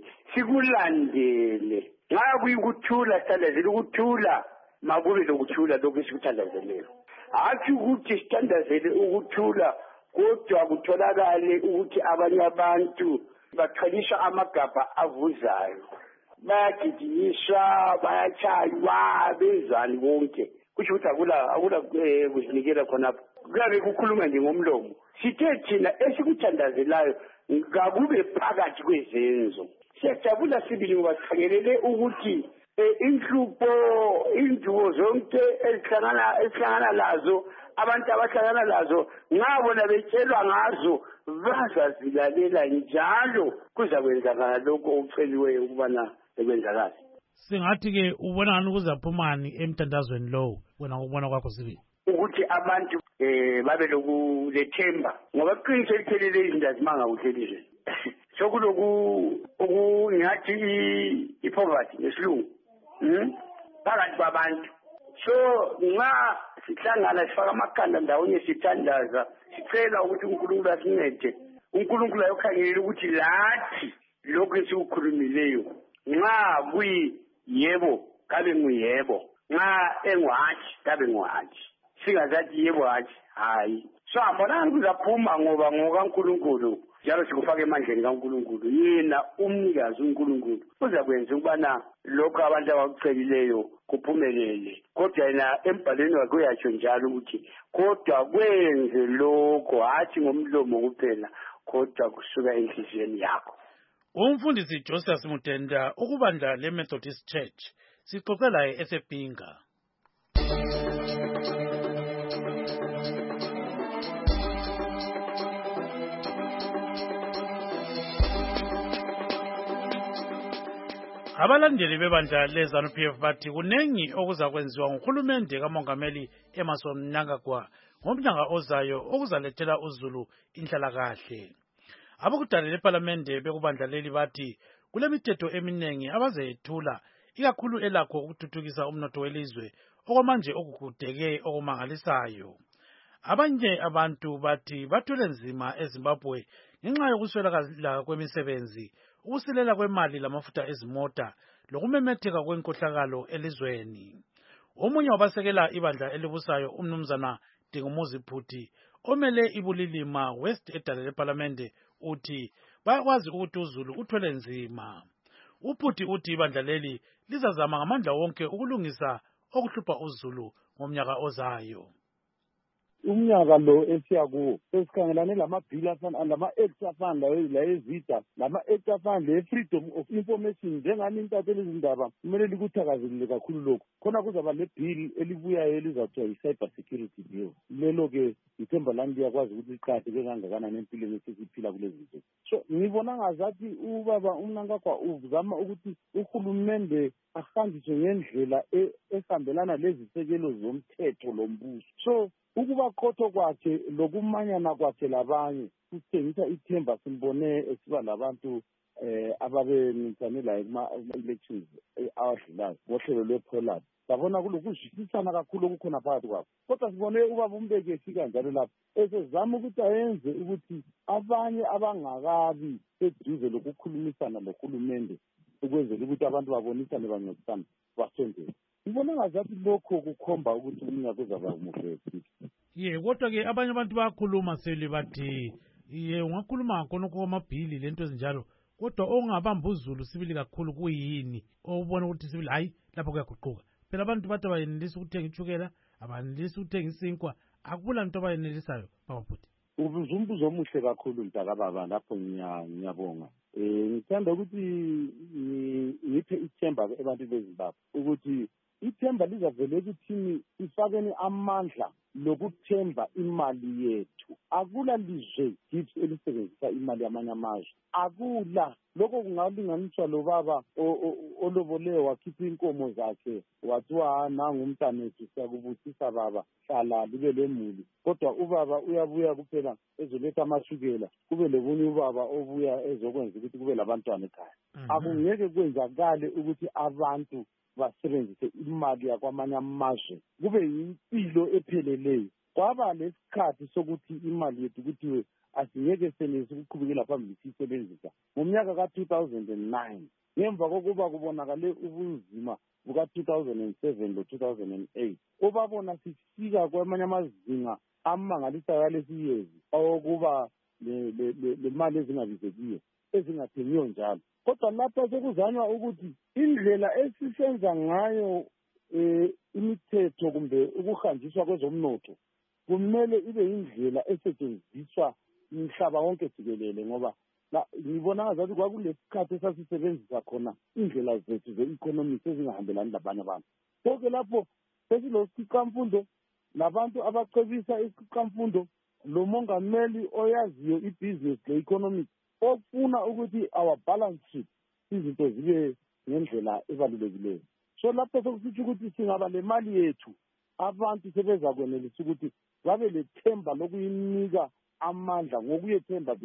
sikulandele nxa kuyikuthula sithandazele ukuthula makube lokuthula lokho esikuthandazeleyo. Hathi ukuthi sithandazele ukuthula kodwa kutholakale ukuthi abanye abantu bathwaliswa amagabha avuzayo, bayagijinyiswa, bayatshaywa, benzani bonke. Kusho ukuthi akula akula kuzinikela khonapho. Kuyabe kukhuluma nje ngomlomo. Sithe thina esikuthandazelayo ngakube phakathi kwezenzo. Siyajabula sibili ngoba sikhangelele ukuthi inhlupho induwo zonke ezihlangana esihlangana lazo abantu abahlangana lazo nxa bona betshelwa ngazo bazazilalela njalo kuzakwenzakala lokho okuceliweyo ukubana ekwenzakala. Singathi-ke ubona ngani kuzaphumani emthandazweni lowo wena ngokubona kwakho sibili? Ukuthi abantu eh babe lokulethemba ngoba kuqiniso eliphelele izinto azimanga kuhle elizweni. sokuloku okungathi i-poverty ngesilungu mm phakathi kwabantu. So nxa sihlangana sifaka amakhanda ndawonye sithandaza sicela ukuthi uNkulunkulu asincede, uNkulunkulu ayokhangelela ukuthi lathi lokho esikukhulumileyo nxa kuyi yebo kabe nguyebo, nxa engwathi kabe ngwathi, singazathi yebo hathi hayi. So ambonani kuzaphuma ngoba ngokaNkulunkulu njalo sikufaka emandleni kaNkulunkulu, yena umnikazi uNkulunkulu uzakwenza ukubana lokho abantu abakucelileyo kuphumelele. Kodwa yena embhalweni wakhe uyatsho njalo ukuthi kodwa kwenze lokho hathi ngomlomo kuphela kodwa kusuka enhliziyweni yakho. Umfundisi Joseph Mutenda ukubandla le-Methodist Church sixoxe laye esePinga. Abalandeli bebandla le-ZANU P F bathi kunengi okuza kwenziwa nguhulumende kaMongameli Emmerson Mnangagwa ngomnyaka ozayo okuzalethela uZulu inhlalakahle. Abakudala leParlamente bekubandla leli bathi kulemithetho eminengi abazeyethula ikakhulu elakho ukuthuthukisa umnotho welizwe okwamanje okugudeke okumangalisayo. Abanye abantu bathi bathwele nzima eZimbabwe ngenxa yokuswelakala kwemisebenzi, ukusilela kwemali lamafutha ezimota lokumemetheka kwenkohlakalo elizweni. Omunye wabasekela ibandla elibusayo umnumzana Dingumuzi Phuthi omele ibulilima West edala leParlamente uthi bayakwazi ukuthi uZulu uthwele nzima. Uphuthi uthi ibandla leli lizazama ngamandla wonke ukulungisa okuhlupha uZulu ngomnyaka ozayo. Umnyaka lo esiyakuwo sesikhangelane lamabhili afana lama-acts afana la ezida lama-acts afana le-freedom of information njengani intatheli izindaba kumele likuthakazelele kakhulu lokhu. Khona kuzaba lebhili elibuyayo elizathiwa yi-cyber security bill. Lelo-ke ithemba lami liyakwazi ukuthi liqakatheke kangakanani empilweni esesiphila kulezi zinsuku. So ngibona ngazathi ubaba uMnangagwa uzama ukuthi uhulumende ahanjiswe ngendlela esihambelana lezisekelo zomthetho lombuso. So ukuba qotho kwakhe lokumanyana kwakhe labanye kusithengisa ithemba simbone esiba labantu eh ababenisane la kuma-elections awadlulayo ngohlelo lwe-Pollard. Sabona kulokuzwisisana kakhulu okukhona phakathi kwabo. Kodwa sibone ubaba uMbeki efika njalo lapho esezama ukuthi ayenze ukuthi abanye abangakabi eduze lokukhulumisana lohulumende ukwenzela ukuthi abantu babonisane bancedisane basondele. Ngibona ngazathi lokho kukhomba ukuthi umnyaka uzaba umuhle. Ye kodwa ke abanye abantu bayakhuluma sele bathi ye ungakhuluma khona kwamabhili lento ezinjalo kodwa ongabamba uZulu sibili kakhulu kuyini obona ukuthi sibili hayi lapho kuyaguquka. Phela abantu bathi bayenelisa ukuthenga ichukela, abanelisa ukuthenga isinkwa, akula nto bayenelisayo babaphuthi. Ubuzumbuzo omuhle kakhulu mntaka baba lapho ngiyabonga. Eh ngithanda ukuthi ngiphe ithemba abantu beZimbabwe ukuthi ithemba lizavele ukuthi sifakeni amandla lokuthemba imali yethu. Akula lizwe gift elisebenzisa imali yamanye amazwe. Akula lokho kungalinganiswa lo baba olobolewe wakhipha inkomo zakhe wathiwa nangu umntanethu siyakubuthisa baba hlala libe lemuli. Kodwa ubaba uyabuya kuphela ezoletha amashukela kube lebunye ubaba obuya ezokwenza ukuthi kube labantwana ekhaya. Akungeke kwenzakale ukuthi abantu basebenzise imali yakwamanye amazwe kube yimpilo epheleleyo. Kwaba lesikhathi sokuthi imali yethu kuthiwe asingeke senelise ukuqhubekela phambili siyisebenzisa ngomnyaka ka-two thousand nine ngemva kokuba kubonakale ubunzima buka-two thousand seven lo-two thousand eight obabona sifika kwamanye amazinga amangalisayo alesiyezi owokuba le mali ezingabizekiyo ezingathengiyo njalo. Kodwa lapha sekuzanywa ukuthi indlela esisenza ngayo imithetho kumbe ukuhanjiswa kwezomnotho kumele ibe indlela esetshenziswa umhlaba wonke jikelele, ngoba ngibona ngazathi kwakulesikhathi esasisebenzisa khona indlela zethu ze-economics ezingahambelani labanye abantu. Konke lapho sesilosiqamfundo labantu abacebisa isiqamfundo lo mongameli oyaziyo ibhizinesi le-economics ofuna ukuthi our balance sheet izinto zibe ngendlela ebalulekileyo. So lapho sokusitsho ukuthi singaba le mali yethu abantu sebezakwenelisa ukuthi babe lethemba lokuyinika amandla ngokuyethemba because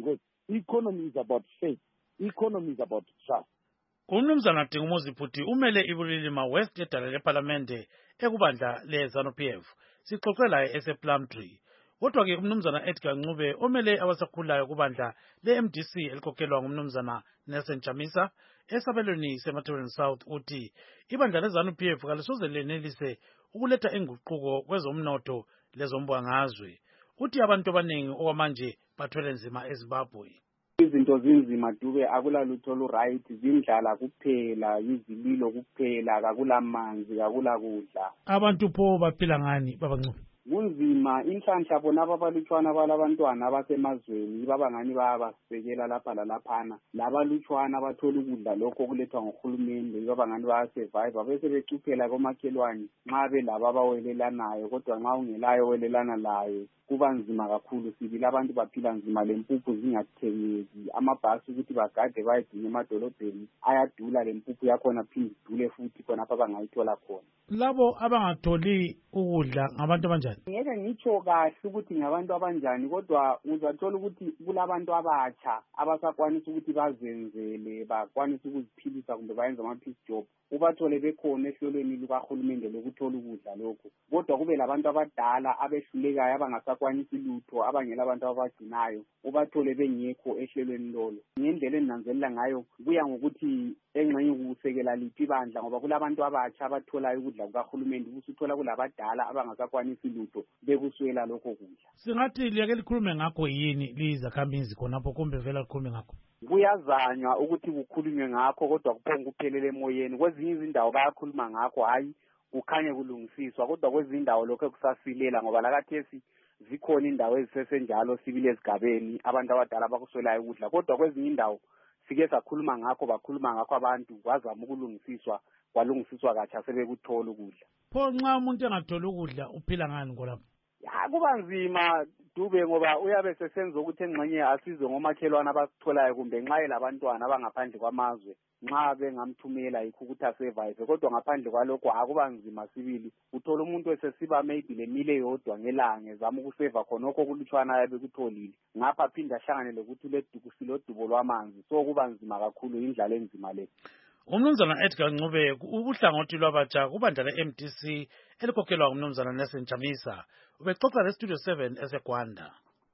economy is about faith, economy is about trust. Umnumzana Dingumuzi Phuti umele ibulilima West edala leParlamente ekubandla leZANU P F. Sixoxela ese Plumtree. Kodwa ke umnumzana Edgar Ncube omele abasakhulayo kubandla le-M D C elikhokelwa ngumnumzana Nelson Chamisa esabelweni seMatabeleland South uthi ibandla leZANU P F kalisoze lenelise ukuletha inguquko kwezomnotho lezombangazwe. Uthi abantu abaningi okwamanje bathwele nzima eZimbabwe. Izinto zinzima Dube, akula lutho lu-right, zindlala kuphela, izililo kuphela, akula manzi, akula kudla. Abantu pho baphila ngani baba Ncube? Kunzima inhlanhla bona ababalutshwana balabantwana abasemazweni babangani bayabasekela lapha lalaphana labalutshwana bathola ukudla lokho okulethwa nguhulumende babangani bayasurvive bese becuphela komakhelwane nxa belabo abawelelanayo kodwa nxa ungelayo welelana layo kuba nzima kakhulu sibili abantu baphila nzima lempuphu zingathengeki amabhasi ukuthi bagade bayedinga emadolobheni ayadula lempuphu yakhona phinde idule futhi khonapha bangayithola khona. Labo abangatholi ukudla ngabantu abanjani? Ngeke ngitsho kahle ukuthi ngabantu abanjani kodwa uzathola ukuthi kulabantu abatsha abasakwanisa ukuthi bazenzele bakwanisa ukuziphilisa kumbe bayenze ama-peace job ubathole bekhona ehlelweni lukahulumende lokuthola ukudla lokho kodwa kube labantu abadala abehlulekayo abangasakwanisi lutho abangela abantu abagcinayo ubathole bengekho ehlelweni lolo. Ngendlela eninanzelela ngayo kuya ngokuthi engxenye ukusekela liphi ibandla ngoba kulabantu abatsha abatholayo ukudla kukahulumende usuthola kulabadala abangasakwanisi lutho bekuswela lokho kudla. Singathi liyake likhulume ngakho yini lizakhamizi khonapho kumbe vela likhulume ngakho? Kuyazanywa ukuthi kukhulunywe ngakho kodwa kuphonga kuphelele emoyeni. Kwezinye izindawo bayakhuluma ngakho hayi kukhanye kulungisiswa kodwa kwezinye indawo lokho kusasilela ngoba lakathesi zikhona indawo ezisesenjalo sibili ezigabeni abantu abadala bakuswelayo ukudla kodwa kwezinye indawo sike sakhuluma ngakho bakhuluma ngakho abantu kwazama ukulungisiswa kwalungisiswa katsha sebekuthola ukudla. Pho nxa umuntu engatholi ukudla uphila ngani ngolapho? Ya kuba nzima Dube ngoba uyabe sesenza ukuthi engxenye asizwe ngomakhelwane abakutholayo kumbe nxa elabantwana abangaphandle kwamazwe nxa bengamthumela yikho ukuthi asurvive kodwa ngaphandle kwalokho akuba nzima sibili uthola umuntu esesiba maybe lemile yodwa ngelanga ezama ukuseva khonokho kulutshwana ayabe kutholile ngapha aphinde ahlangane lokuthi uleduku silodubo lwamanzi so kuba nzima kakhulu indlala enzima le. Umnumzana Edgar Ncube ubuhlangothi lwabatsha kubandla le-M D C elikhokhelwa ngumnumzana Nelson Chamisa ubexoxa le-Studio seven eseGwanda.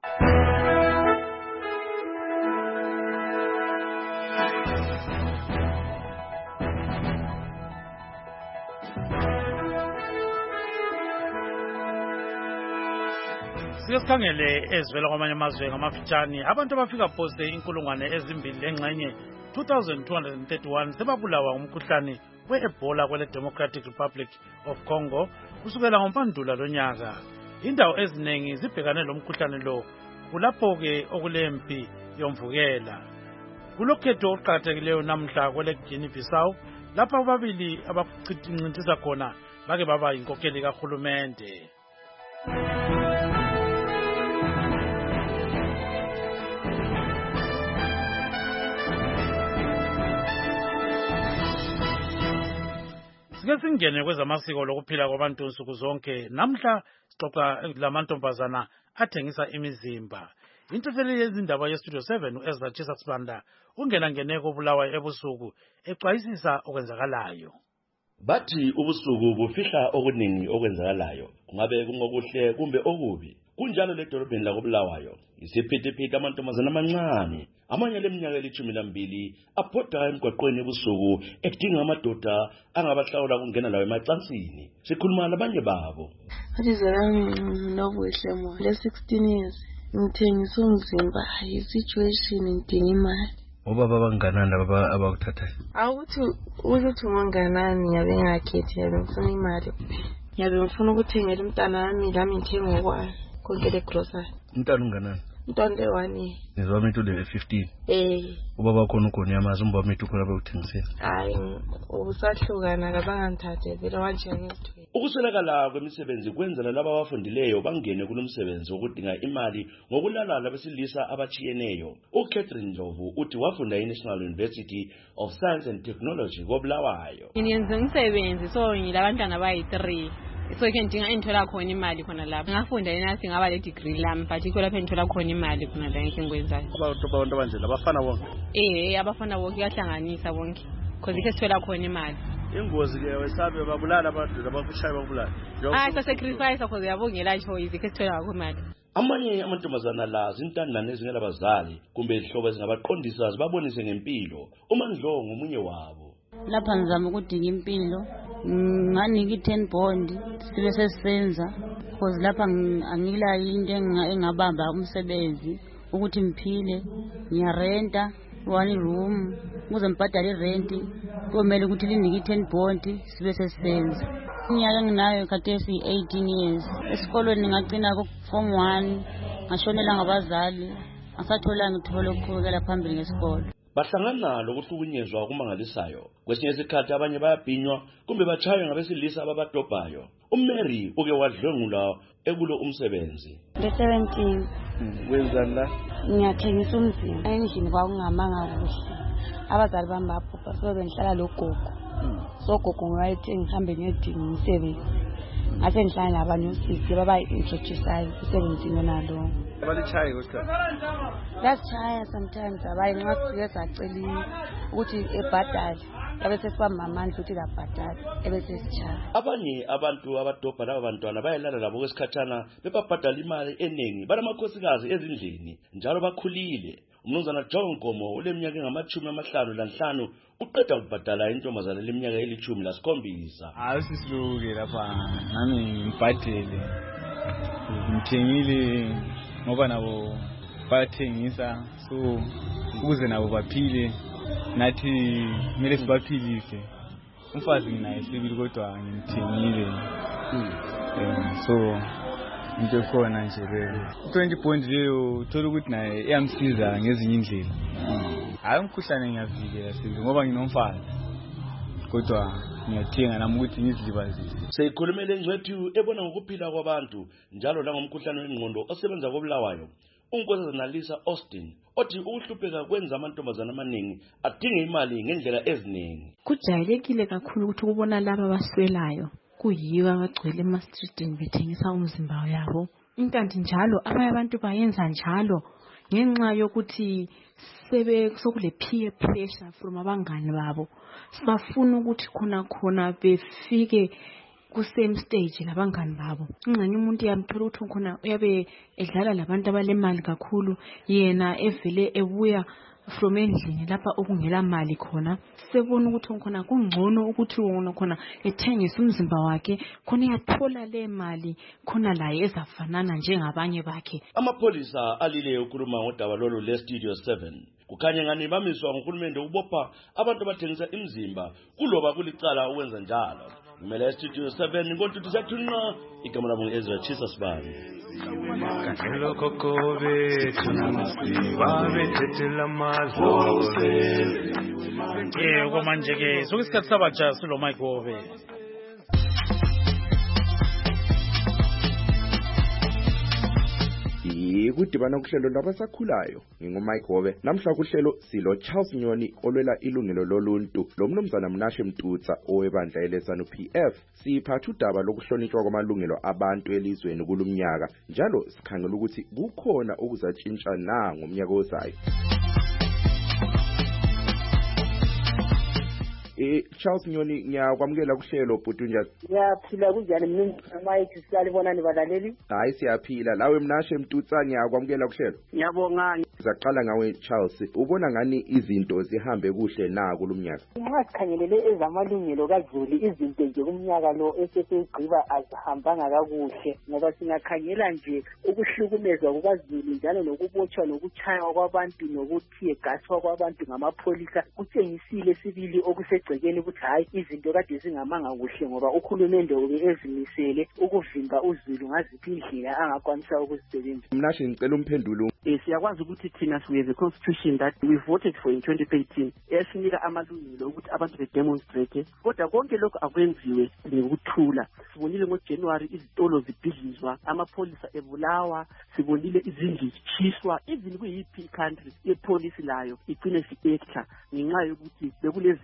Sike sikhangele ezivela kwamanye amazwe ngamafitshane abantu abafika poste inkulungwane ezimbili lengxenye two thousand two hundred thirty-one sebabulawa ngumkhuhlane we-Ebola kwele Democratic Republic of Congo kusukela ngompandula lonyaka. Indawo eziningi zibhekane lomkhuhlane lo kulapho-ke okulempi yomvukela. Kulokhetho okuqakathekileyo namhla kwele Guinea Bissau lapho ababili abakuncintisa khona bake baba inkokheli kahulumende. Sike singene kwezamasiko lokuphila kwabantu nsuku zonke. Namhla sixoxa lamantombazana athengisa imizimba. Intatheli yezindaba ye-Studio seven uEzra Chisa Sibanda ungena ngene kobulawayo ebusuku exwayisisa okwenzakalayo. Bathi ubusuku bufihla okuningi okwenzakalayo kungabe kungokuhle kumbe okubi. Kunjalo ledolobheni lakobulawayo isiphithiphithi amantombazana amancane amanye leminyaka elithumi lambili aphoda emgwaqweni ebusuku edinga amadoda angabahlawula kungena lawo emacansini. Sikhuluma labanye babo. Ibizo lami nobuhle mo le sixteen years ngithengisa umzimba i-situation ngidinga imali. Obaba banganani baba abakuthathayo? Awukuthi ukuthi unganani ngiyabe ngakhethi yabe ngifuna imali kuphela. Ngiyabe ngifuna ukuthengela umntana wami lami ngithenga ngokwayo konke le grocery. Umntana unganani? Umntwana le one. Nizwa mithi ule fifteen. Eh. Ubaba khona ukhona yamazi umba mithi ukhona bekuthengisela. Hayi ubusahlukana kabanganthathe vele wanje ngithwe. Ukuswelakala kwemisebenzi kwenzela laba abafundileyo bangene kulomsebenzi wokudinga imali ngokulala labesilisa abachiyeneyo. uCatherine Ndlovu uthi wafunda eNational University of Science and Technology koBulawayo. Ngiyenza umsebenzi so ngilabantwana bayi three. so ke ngidinga engithola khona imali khona lapho ngafunda enasi ngaba le degree lami but ikho lapho ngithola khona imali khona la engikwenzayo abantu abantu abanjela abafana bonke eh abafana bonke yahlanganisa bonke because ikhe sithola khona imali ingozi ke wesabe babulala abantu labakushaya babulala ah so sacrifice because yabongela choice ikhe sithola khona imali. Amanye amantombazana la zintandane ezingela bazali kumbe ihlobo ezingabaqondisa zibabonise ngempilo. uMandlo ngomunye wabo. Lapha ngizama ukudinga impilo nganika i-ten bond sibe sesisenza because lapha angila into engabamba umsebenzi ukuthi ngiphile ngiyarenta one room ukuze ngibhadale irent kumele ukuthi linike i-ten bond sibe sesisenza. Iminyaka enginayo khathesi eighteen years. Esikolweni ngagcina ku form one ngashonela ngabazali ngasathola ngithola ukuqhubekela phambili ngesikolo. Bahlangana lokuhlukunyezwa okumangalisayo. Kwesinye isikhathi abanye bayabhinywa kumbe bachaywe ngabesilisa ababadobhayo. uMary uke wadlwengula ekulo umsebenzi. The seventeen. Wenzani la? Ngiyathengisa umzimba. Endlini kwakungamanga kuhle. Abazali bami baphupha so bengihlala logogo. So gogo ngayithi ngihambe ngiyedinga umsebenzi. Ase ngihlala nabanye usisi baba introduce umsebenzi nalo. Abalichaye kodwa. Lasichaya sometimes abayi ngafike sacela ukuthi ebhadale ebese sibamba amandla ukuthi labhadale ebese sichaya. Abanye abantu abadobha laba bantwana bayelala labo kwesikhathana bebabhadala imali eningi banamakhosikazi ezindlini njalo bakhulile. Umnumzana John Nkomo oleminyaka engamachumi amahlanu lanhlanu uqeda ukubhadala intombazana leminyaka elithumi lasikhombisa. Hayi sisiluke lapha nami ngibhadele ngithengile ngoba nabo bathengisa so ukuze nabo baphile nathi kumele sibaphilise. Umfazi nginaye sibili kodwa ngithengile so into khona nje leyo twenty point leyo uthola ukuthi naye iyamsiza ngezinye indlela. Hayi umkhuhlane ngiyavikela sibili ngoba nginomfazi kodwa ngiyathenga nami ukuthi ngizilibazise. Seyikhulumele engcwethu ebona ngokuphila kwabantu njalo la ngomkhuhlane wengqondo osebenza kobulawayo. uNkosazana Lisa Austin othi ukuhlupheka kwenza amantombazana amaningi adinge imali ngendlela eziningi. Kujayelekile kakhulu ukuthi kubona laba baswelayo kuyiwa abagcwele ema-streetini bethengisa umzimba yabo. Inkanti njalo abanye abantu bayenza njalo ngenxa yokuthi sebe sokule peer pressure from abangani babo. Sibafuna ukuthi khona khona befike ku same stage labangani babo. Ingxenye umuntu yamthola ukuthi khona uyabe edlala labantu abalemali kakhulu yena evele ebuya from endlini lapha okungela mali khona. Sebona ukuthi khona kungcono ukuthi wona khona ethengisa umzimba wakhe khona yathola le mali khona la ezafanana njengabanye bakhe. Amapolisa alile ukhuluma ngodaba lolu le Studio seven. Kukhanya ngani bamiswa nguhulumende ubopha abantu abathengisa imizimba kuloba kulicala ukwenza njalo. Kumele Studio seven ngontuthu sathunqa igama labo Ezra Chisa Sibani. Kanelo kokobe tunamasiba bethetela mazose. Eh kwamanje ke sokusikhathi sabatsha silo Mike Wobe. Kudibana kuhlelo labasakhulayo ngingumike Wobe. Namhla kuhlelo silo Charles Nyoni olwela ilungelo loluntu lomnumzana Mnashe Mtutsa owebandla elesanu P F. Siphatha udaba lokuhlonishwa kwamalungelo abantu elizweni kulumnyaka njalo sikhangela ukuthi kukhona okuzatshintsha na ngomnyaka ozayo. Eh Charles Nyoni ngiyakwamukela kuhlelo Bhutunja. Ngiyaphila kunjani mnumzana Mike siyalibona nibalaleli? Hayi siyaphila lawe Mnashe Mtutsa ngiyakwamukela kuhlelo. Ngiyabonga. Zaqala ngawe Charles ubona ngani izinto zihambe kuhle na kulumnyaka? Nxa sikhangelele ezamalungelo kaZulu izinto nje kumnyaka lo esesegqiba azihambanga kakuhle ngoba singakhangela nje ukuhlukumezwa kukaZulu njalo nokubotshwa nokuchaywa kwabantu nokuthi egaswa kwabantu ngamapholisa kutshengisile sibili okusegcekeni ukuthi hayi izinto kade zingamanga kuhle ngoba uhulumende ube ezimisele ukuvimba uZulu ngaziphi indlela angakwanisa ukuzisebenzisa. Mnashe ngicela umphendulo. Eh siyakwazi ukuthi thina we have a constitution that we voted for in twenty thirteen esinika amalungelo ukuthi abantu be demonstrate kodwa konke lokho akwenziwe ngokuthula. Sibonile ngoJanuary izitolo zibhidlizwa amapholisa ebulawa sibonile izindlu zichiswa even kuyiphi country ipolice layo igcine si-actor ngenxa yokuthi bekulezinto ebese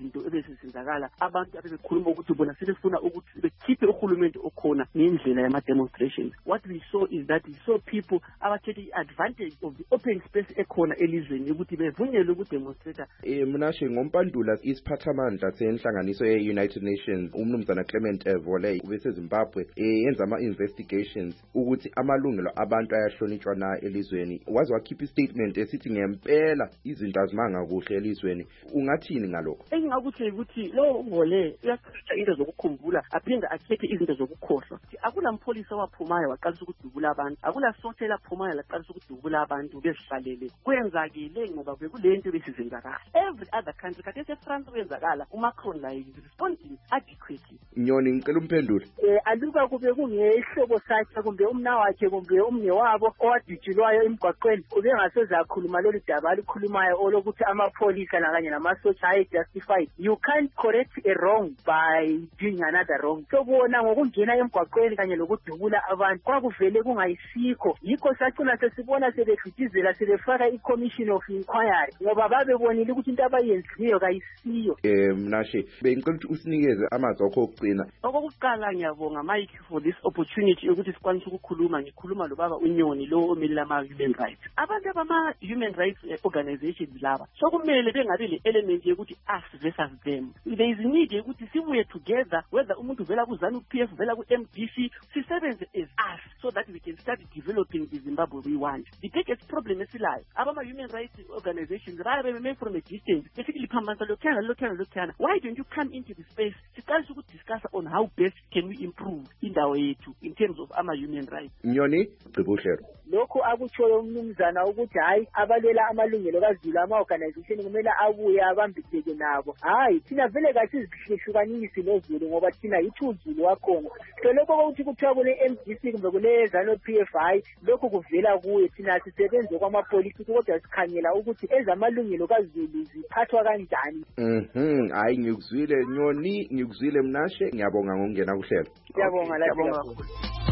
sisizakala abantu abebekhuluma ukuthi bona sebefuna ukuthi bekhiphe uhulumende okhona ngendlela yama-demonstrations. What we saw is that we saw people abathethe i-advantage of the open space ekhona elizweni ukuthi bevunyelwe ukudemonstrata. Eh Mnashe ngompandula isiphathamandla senhlanganiso ye-United Nations umnumzana Clement Voley beseZimbabwe yenza ama-investigations ukuthi amalungelo abantu ayahlonitshwa na elizweni. Waze wakhipha istatement esithi ngempela izinto azimanga kuhle elizweni. Ungathini ngalokho? Engingakuthi ukuthi lo Voley uyachitha into zokukhumbula aphinda akhethe izinto zokukhohlwa. Akulampholisa waphumayo waqalisa ukudubula abantu. Akulasotela aphumayo laqalisa ukudubula abantu bezihlalele. Kwenzakile ngoba bekulento besizenzakala. Every other country kade France kwenzakala uMacron la is responding adequately. Nyoni ngicela umphendule. Eh aluka kube kungehlobo sakhe kumbe umna wakhe kumbe umne wabo owadijilwayo emgwaqweni ubengasoze akhuluma lolu daba alikhulumayo olokuthi amapholisa nakanye namasotsha ayi justified. You can't correct a wrong by doing another wrong. So bona ngokungena emgwaqweni kanye lokudubula abantu kwakuvele kungayisikho. Yikho sacina sesibona sebefitizela sebefaka i-commission of inquiry ngoba babebonile ukuthi into abayenzileyo kayisiyo. Eh Mnashe bengicela ukuthi usinikeze amazwi akho okugcina. Okokuqala ngiyabonga Mike for this opportunity ukuthi sikwanise ukukhuluma ngikhuluma lo baba uNyoni lo omelela ama human rights. Abantu abama human rights organizations laba so kumele bengabe le element yokuthi us versus them. There is need ukuthi sibuye together whether umuntu vela ku ZANU P F vela ku M D C sisebenze as us so that we can start developing the Zimbabwe we want. The biggest problem esilayo abama human rights organizations babe beme from a distance basically phambanisa lokhana lokhana lokhana. Why don't you come into the space siqalise ukuthi discuss on how best can we improve indawo yethu in terms of ama human rights. Nyoni Gqibuhlelo lokho akutshoyo umnumzana ukuthi hayi abalela amalungelo kaZulu ama organization kumele abuye abambiseke nabo. Hayi thina vele kathi sizihlukanisi noZulu ngoba thina yithi uZulu wakhona. So lokho ukuthi kuthiwa kule M D C kumbe kule ZANU P F I lokho kuvela kuye thina sisebenze kwamapolitiki kodwa sikhangela ukuthi ezamalungelo kaZulu ziphathwa kanjani. Mhm hayi ngikuzwile Nyoni ngikuzwile Mnashe ngiyabonga ngokungena kuhlelo. Ngiyabonga la ngiyabonga.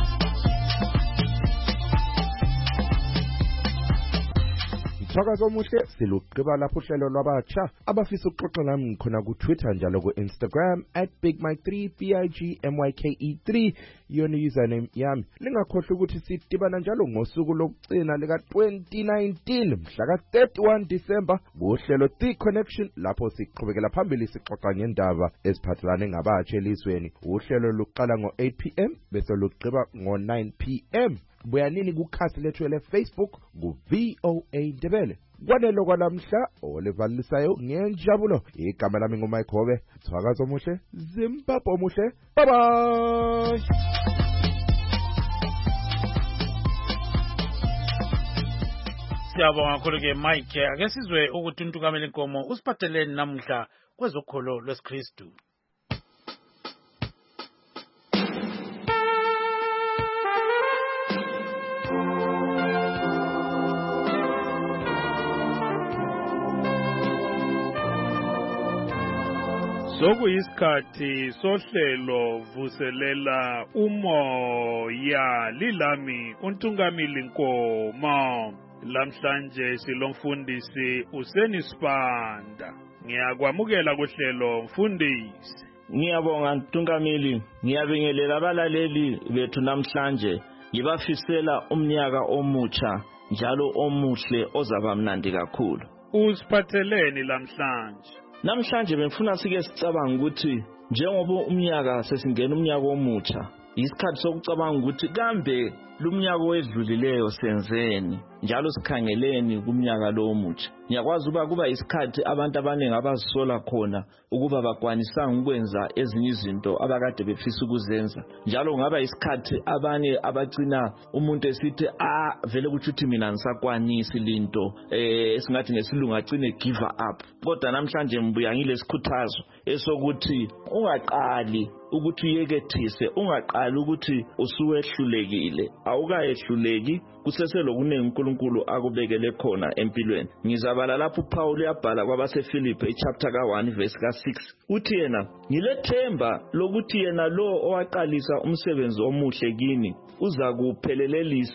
Thakazo omuhle silugqiba lapho uhlelo lwabatsha abafisa ukuxoxa nami khona ku Twitter njalo ku Instagram at big mike three b i g m y k e three yona username yami. Lingakhohlwa ukuthi sidibana njalo ngosuku lokugcina lika twenty nineteen mhla ka thirty-one December kuhlelo The Connection lapho siqhubekela phambili sixoxa ngendaba eziphathelane ngabatsha elizweni. Uhlelo luqala ngo eight p m bese lugqiba ngo nine p m buyanini kukhasi lethu le Facebook ku V O A Ndebele. Kwanelo kwalamhla olevalisayo ngenjabulo igama lami nguMike Hobe. Thakazo omuhle Zimbabwe omuhle. Bye bye. Siyabonga kakhulu ke Mike. Ake sizwe ukuthi uNtukamela Nkomo usiphatheleni namhla kwezokholo lwesikristu. Sokuyisikhathi sohlelo vuselela umoya lilami uNtungamili Nkomo. Lamhlanje silomfundisi Useni Sibanda. Ngiyakwamukela kuhlelo mfundisi. Ngiyabonga Ntungamili, ngiyabingelela abalaleli bethu namhlanje. Ngibafisela umnyaka omutsha njalo omuhle ozaba mnandi kakhulu. Usiphatheleni lamhlanje? Namhlanje bengifuna sike sicabanga ukuthi njengoba umnyaka sesingena umnyaka omutsha isikhathi sokucabanga ukuthi kambe lumnyaka wedlulileyo senzeni njalo sikhangeleni kumnyaka lo omutsha. Ngiyakwazi ukuba kuba isikhathi abantu abaningi abazisola khona ukuba bakwanisanga ukwenza ezinye izinto abakade befisa ukuzenza. Njalo ngaba isikhathi abanye abagcina umuntu esithi ah vele ukuthi mina ngisakwanisi linto eh esingathi ngesilungu agcine give up. Kodwa namhlanje ngibuya ngilesikhuthazo esokuthi ungaqali ukuthi uyekethise, ungaqali ukuthi usuwehlulekile. Awukayehluleki, kuseselo kunenge uNkulunkulu akubekele khona empilweni. Ngizabala lapho uPaul uyabhala kwabaseFilipi chapter ka one verse ka six. Uthi yena, ngilethemba lokuthi yena lo owaqalisa umsebenzi omuhle kini uza kuphelelelisa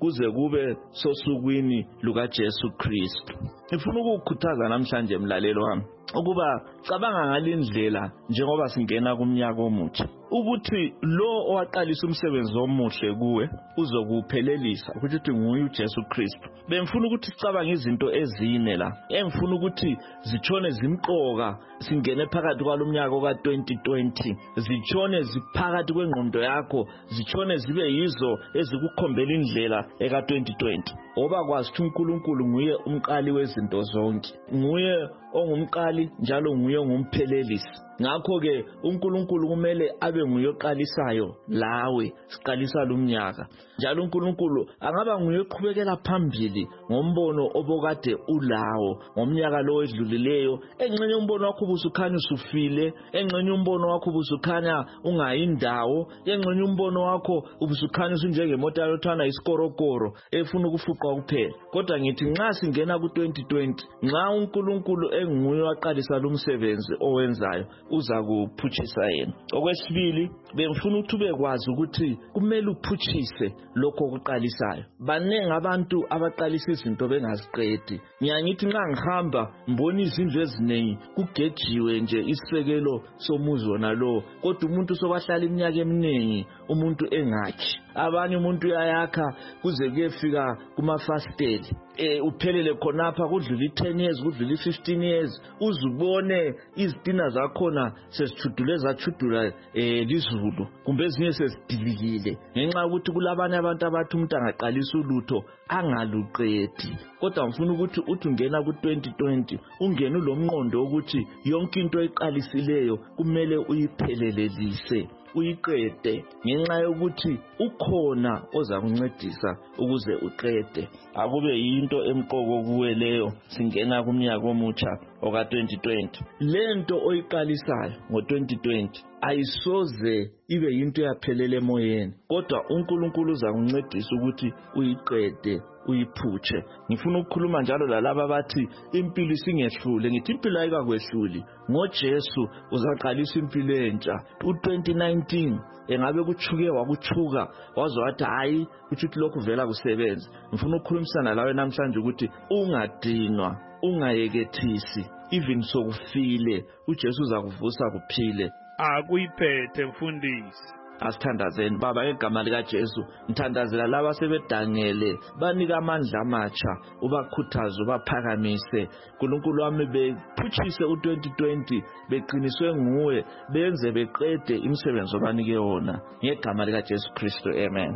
kuze kube sosukwini lukaJesu Kristu. Ngifuna ukukhuthaza namhlanje mlalelo wami ukuba cabanga ngalindlela njengoba singena kumnyaka omutsha ukuthi lo owaqalisa umsebenzi omuhle kuwe uzokuphelelisa ukuthi uthi nguye uJesu Kristu. Bengifuna ukuthi sicabanga izinto ezine la engifuna ukuthi zichone zimqoka singene phakathi kwalomnyaka ka twenty twenty, zichone ziphakathi kwengqondo yakho, zichone zibe yizo ezikukhombela indlela eka twenty twenty. Oba kwazi ukuthi uNkulunkulu nguye umqali wezinto zonke, nguye ongumqali njalo nguye ongumphelelisi. Ngakho ke uNkulunkulu kumele abe nguye oqalisayo lawe siqalisa lumnyaka, njalo uNkulunkulu angaba nguye oqhubekela phambili ngombono obokade ulawo ngomnyaka lo edlulileyo. Engcenye umbono wakho ubusukhanya usufile, engcenye umbono wakho ubusukhanya ungayindawo, engcenye umbono wakho ubusukhanya usunjengemoto yothana isikorokoro efuna ukufuqa kuphela. Kodwa ngithi nxa singena ku twenty twenty, nxa uNkulunkulu enguye waqalisa lumsebenzi owenzayo uza kuphutshisa yena. Okwesibili, bengifuna ukuthi ubekwazi ukuthi kumele uphutshise lokho okuqalisayo. Banenge abantu abaqalisa izinto bengaziqedi. Ngiyangithi nxa ngihamba mbona izindlu eziningi kugejiwe nje isisekelo somuzi wona lo, kodwa umuntu sobahlala iminyaka eminingi umuntu engakhi. Abanye umuntu uyayakha kuze kuyefika kumafasteli eh uphelele khonapha kudlula ten years kudlula fifteen years uzubone izitina zakhona sesijudule zachudula eh lizulu kumbe ezinye sesidilikile ngenxa ukuthi kulabanye abantu abathi umuntu angaqalisa ulutho angaluqedi. Kodwa ngifuna ukuthi uthi ungena ku twenty twenty ungene lomnqondo ukuthi yonke into eqalisileyo kumele uyiphelelelise uyiqede ngenxa yokuthi ukhona oza kuncedisa ukuze uqede. Akube yinto emqoko kuwe leyo singena kumnyaka omutsha oka twenty twenty. Lento oyiqalisayo ngo twenty twenty ayisoze ibe yinto yaphelele emoyeni, kodwa uNkulunkulu uza kuncedisa ukuthi uyiqede uyiphutshe. Ngifuna ukukhuluma njalo lalabo abathi impilo isingehlule. Ngithi impilo ayikakwehluli, ngoJesu uzaqalisa impilo entsha. u twenty nineteen engabe kuchuke wakuchuka wazo wathi hayi ukuthi lokhu vela kusebenza. Ngifuna ukukhulumisana lawe namhlanje ukuthi ungadinwa, ungayekethisi, even sokufile uJesu uzakuvusa kuphile. Akuyiphethe mfundisi. Asithandazeni Baba ngegama lika Jesu, ngithandazela laba sebedangele banika amandla amatsha, ubakhuthaze ubaphakamise. uNkulunkulu wami bephutshise u twenty twenty beqiniswe nguwe, benze beqede imisebenzi obanike wona ngegama lika Jesu Kristu, amen.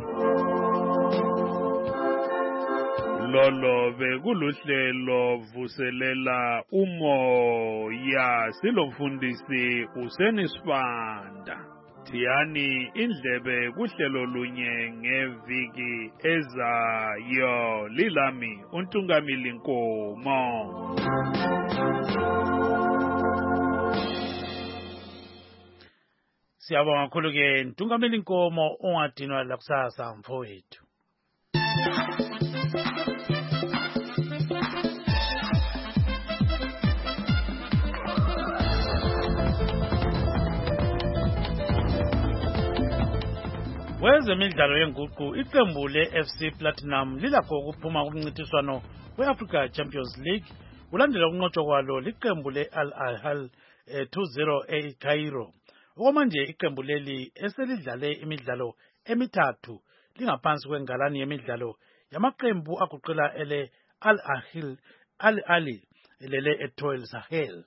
Lolo bekuluhlelo vuselela umoya silomfundisi usenisibanda. Thiyani indlebe kuhlelo lunye ngeviki ezayo. Lilami uNtungamili Nkomo. Siyabonga kakhulu ke Ntungamili Nkomo ongadinwa lakusasa mfowethu. Wezemidlalo yenguqu iqembu le-F C Platinum lilakho ukuphuma kumncintiswano we-Africa Champions League kulandela ukunqotshwa kwalo liqembu le-Al Ahly two zero eCairo. Okwamanje iqembu leli eselidlale imidlalo emithathu lingaphansi kwengalani yemidlalo yamaqembu aguqula ele Al Ahly Al Ahly lele Etoile Sahel.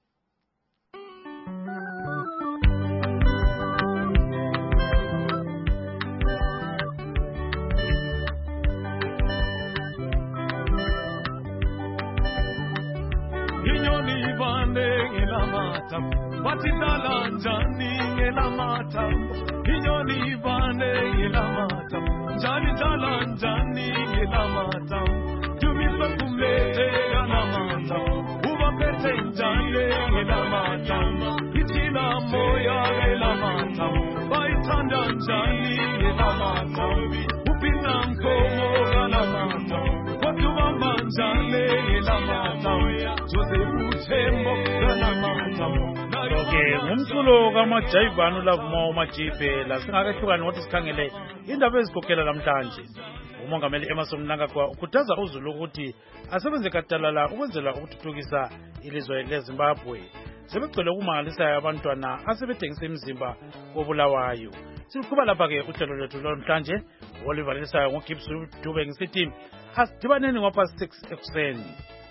Batidala njani ngelamata inyoni bane ngelamata njani dala njani ngelamata tumisa kumlete ngelamata ubapete njani ngelamata itina moya ngelamata baitanda njani ngelamata upina mkomo ngelamata watu bamba njani ngelamata Jose Utembo ngelamata. Okay, umculo kaMajayivani uLavuma uMajipe la singakehluka nokuthi sikhangele indaba ezikhokhela namhlanje. umongameli Emmerson Mnangagwa ukhuthaza uzulu ukuthi asebenze gadalala ukwenzela ukuthuthukisa ilizwe leZimbabwe. Sebegcwele ukumangalisayo abantwana asebethengisa imizimba koBulawayo. Siqhuba lapha-ke uhlelo lwethu lomhlanje olivalisayo ngoGibson Dube ngisithi asidibaneni ngapha six ekuseni.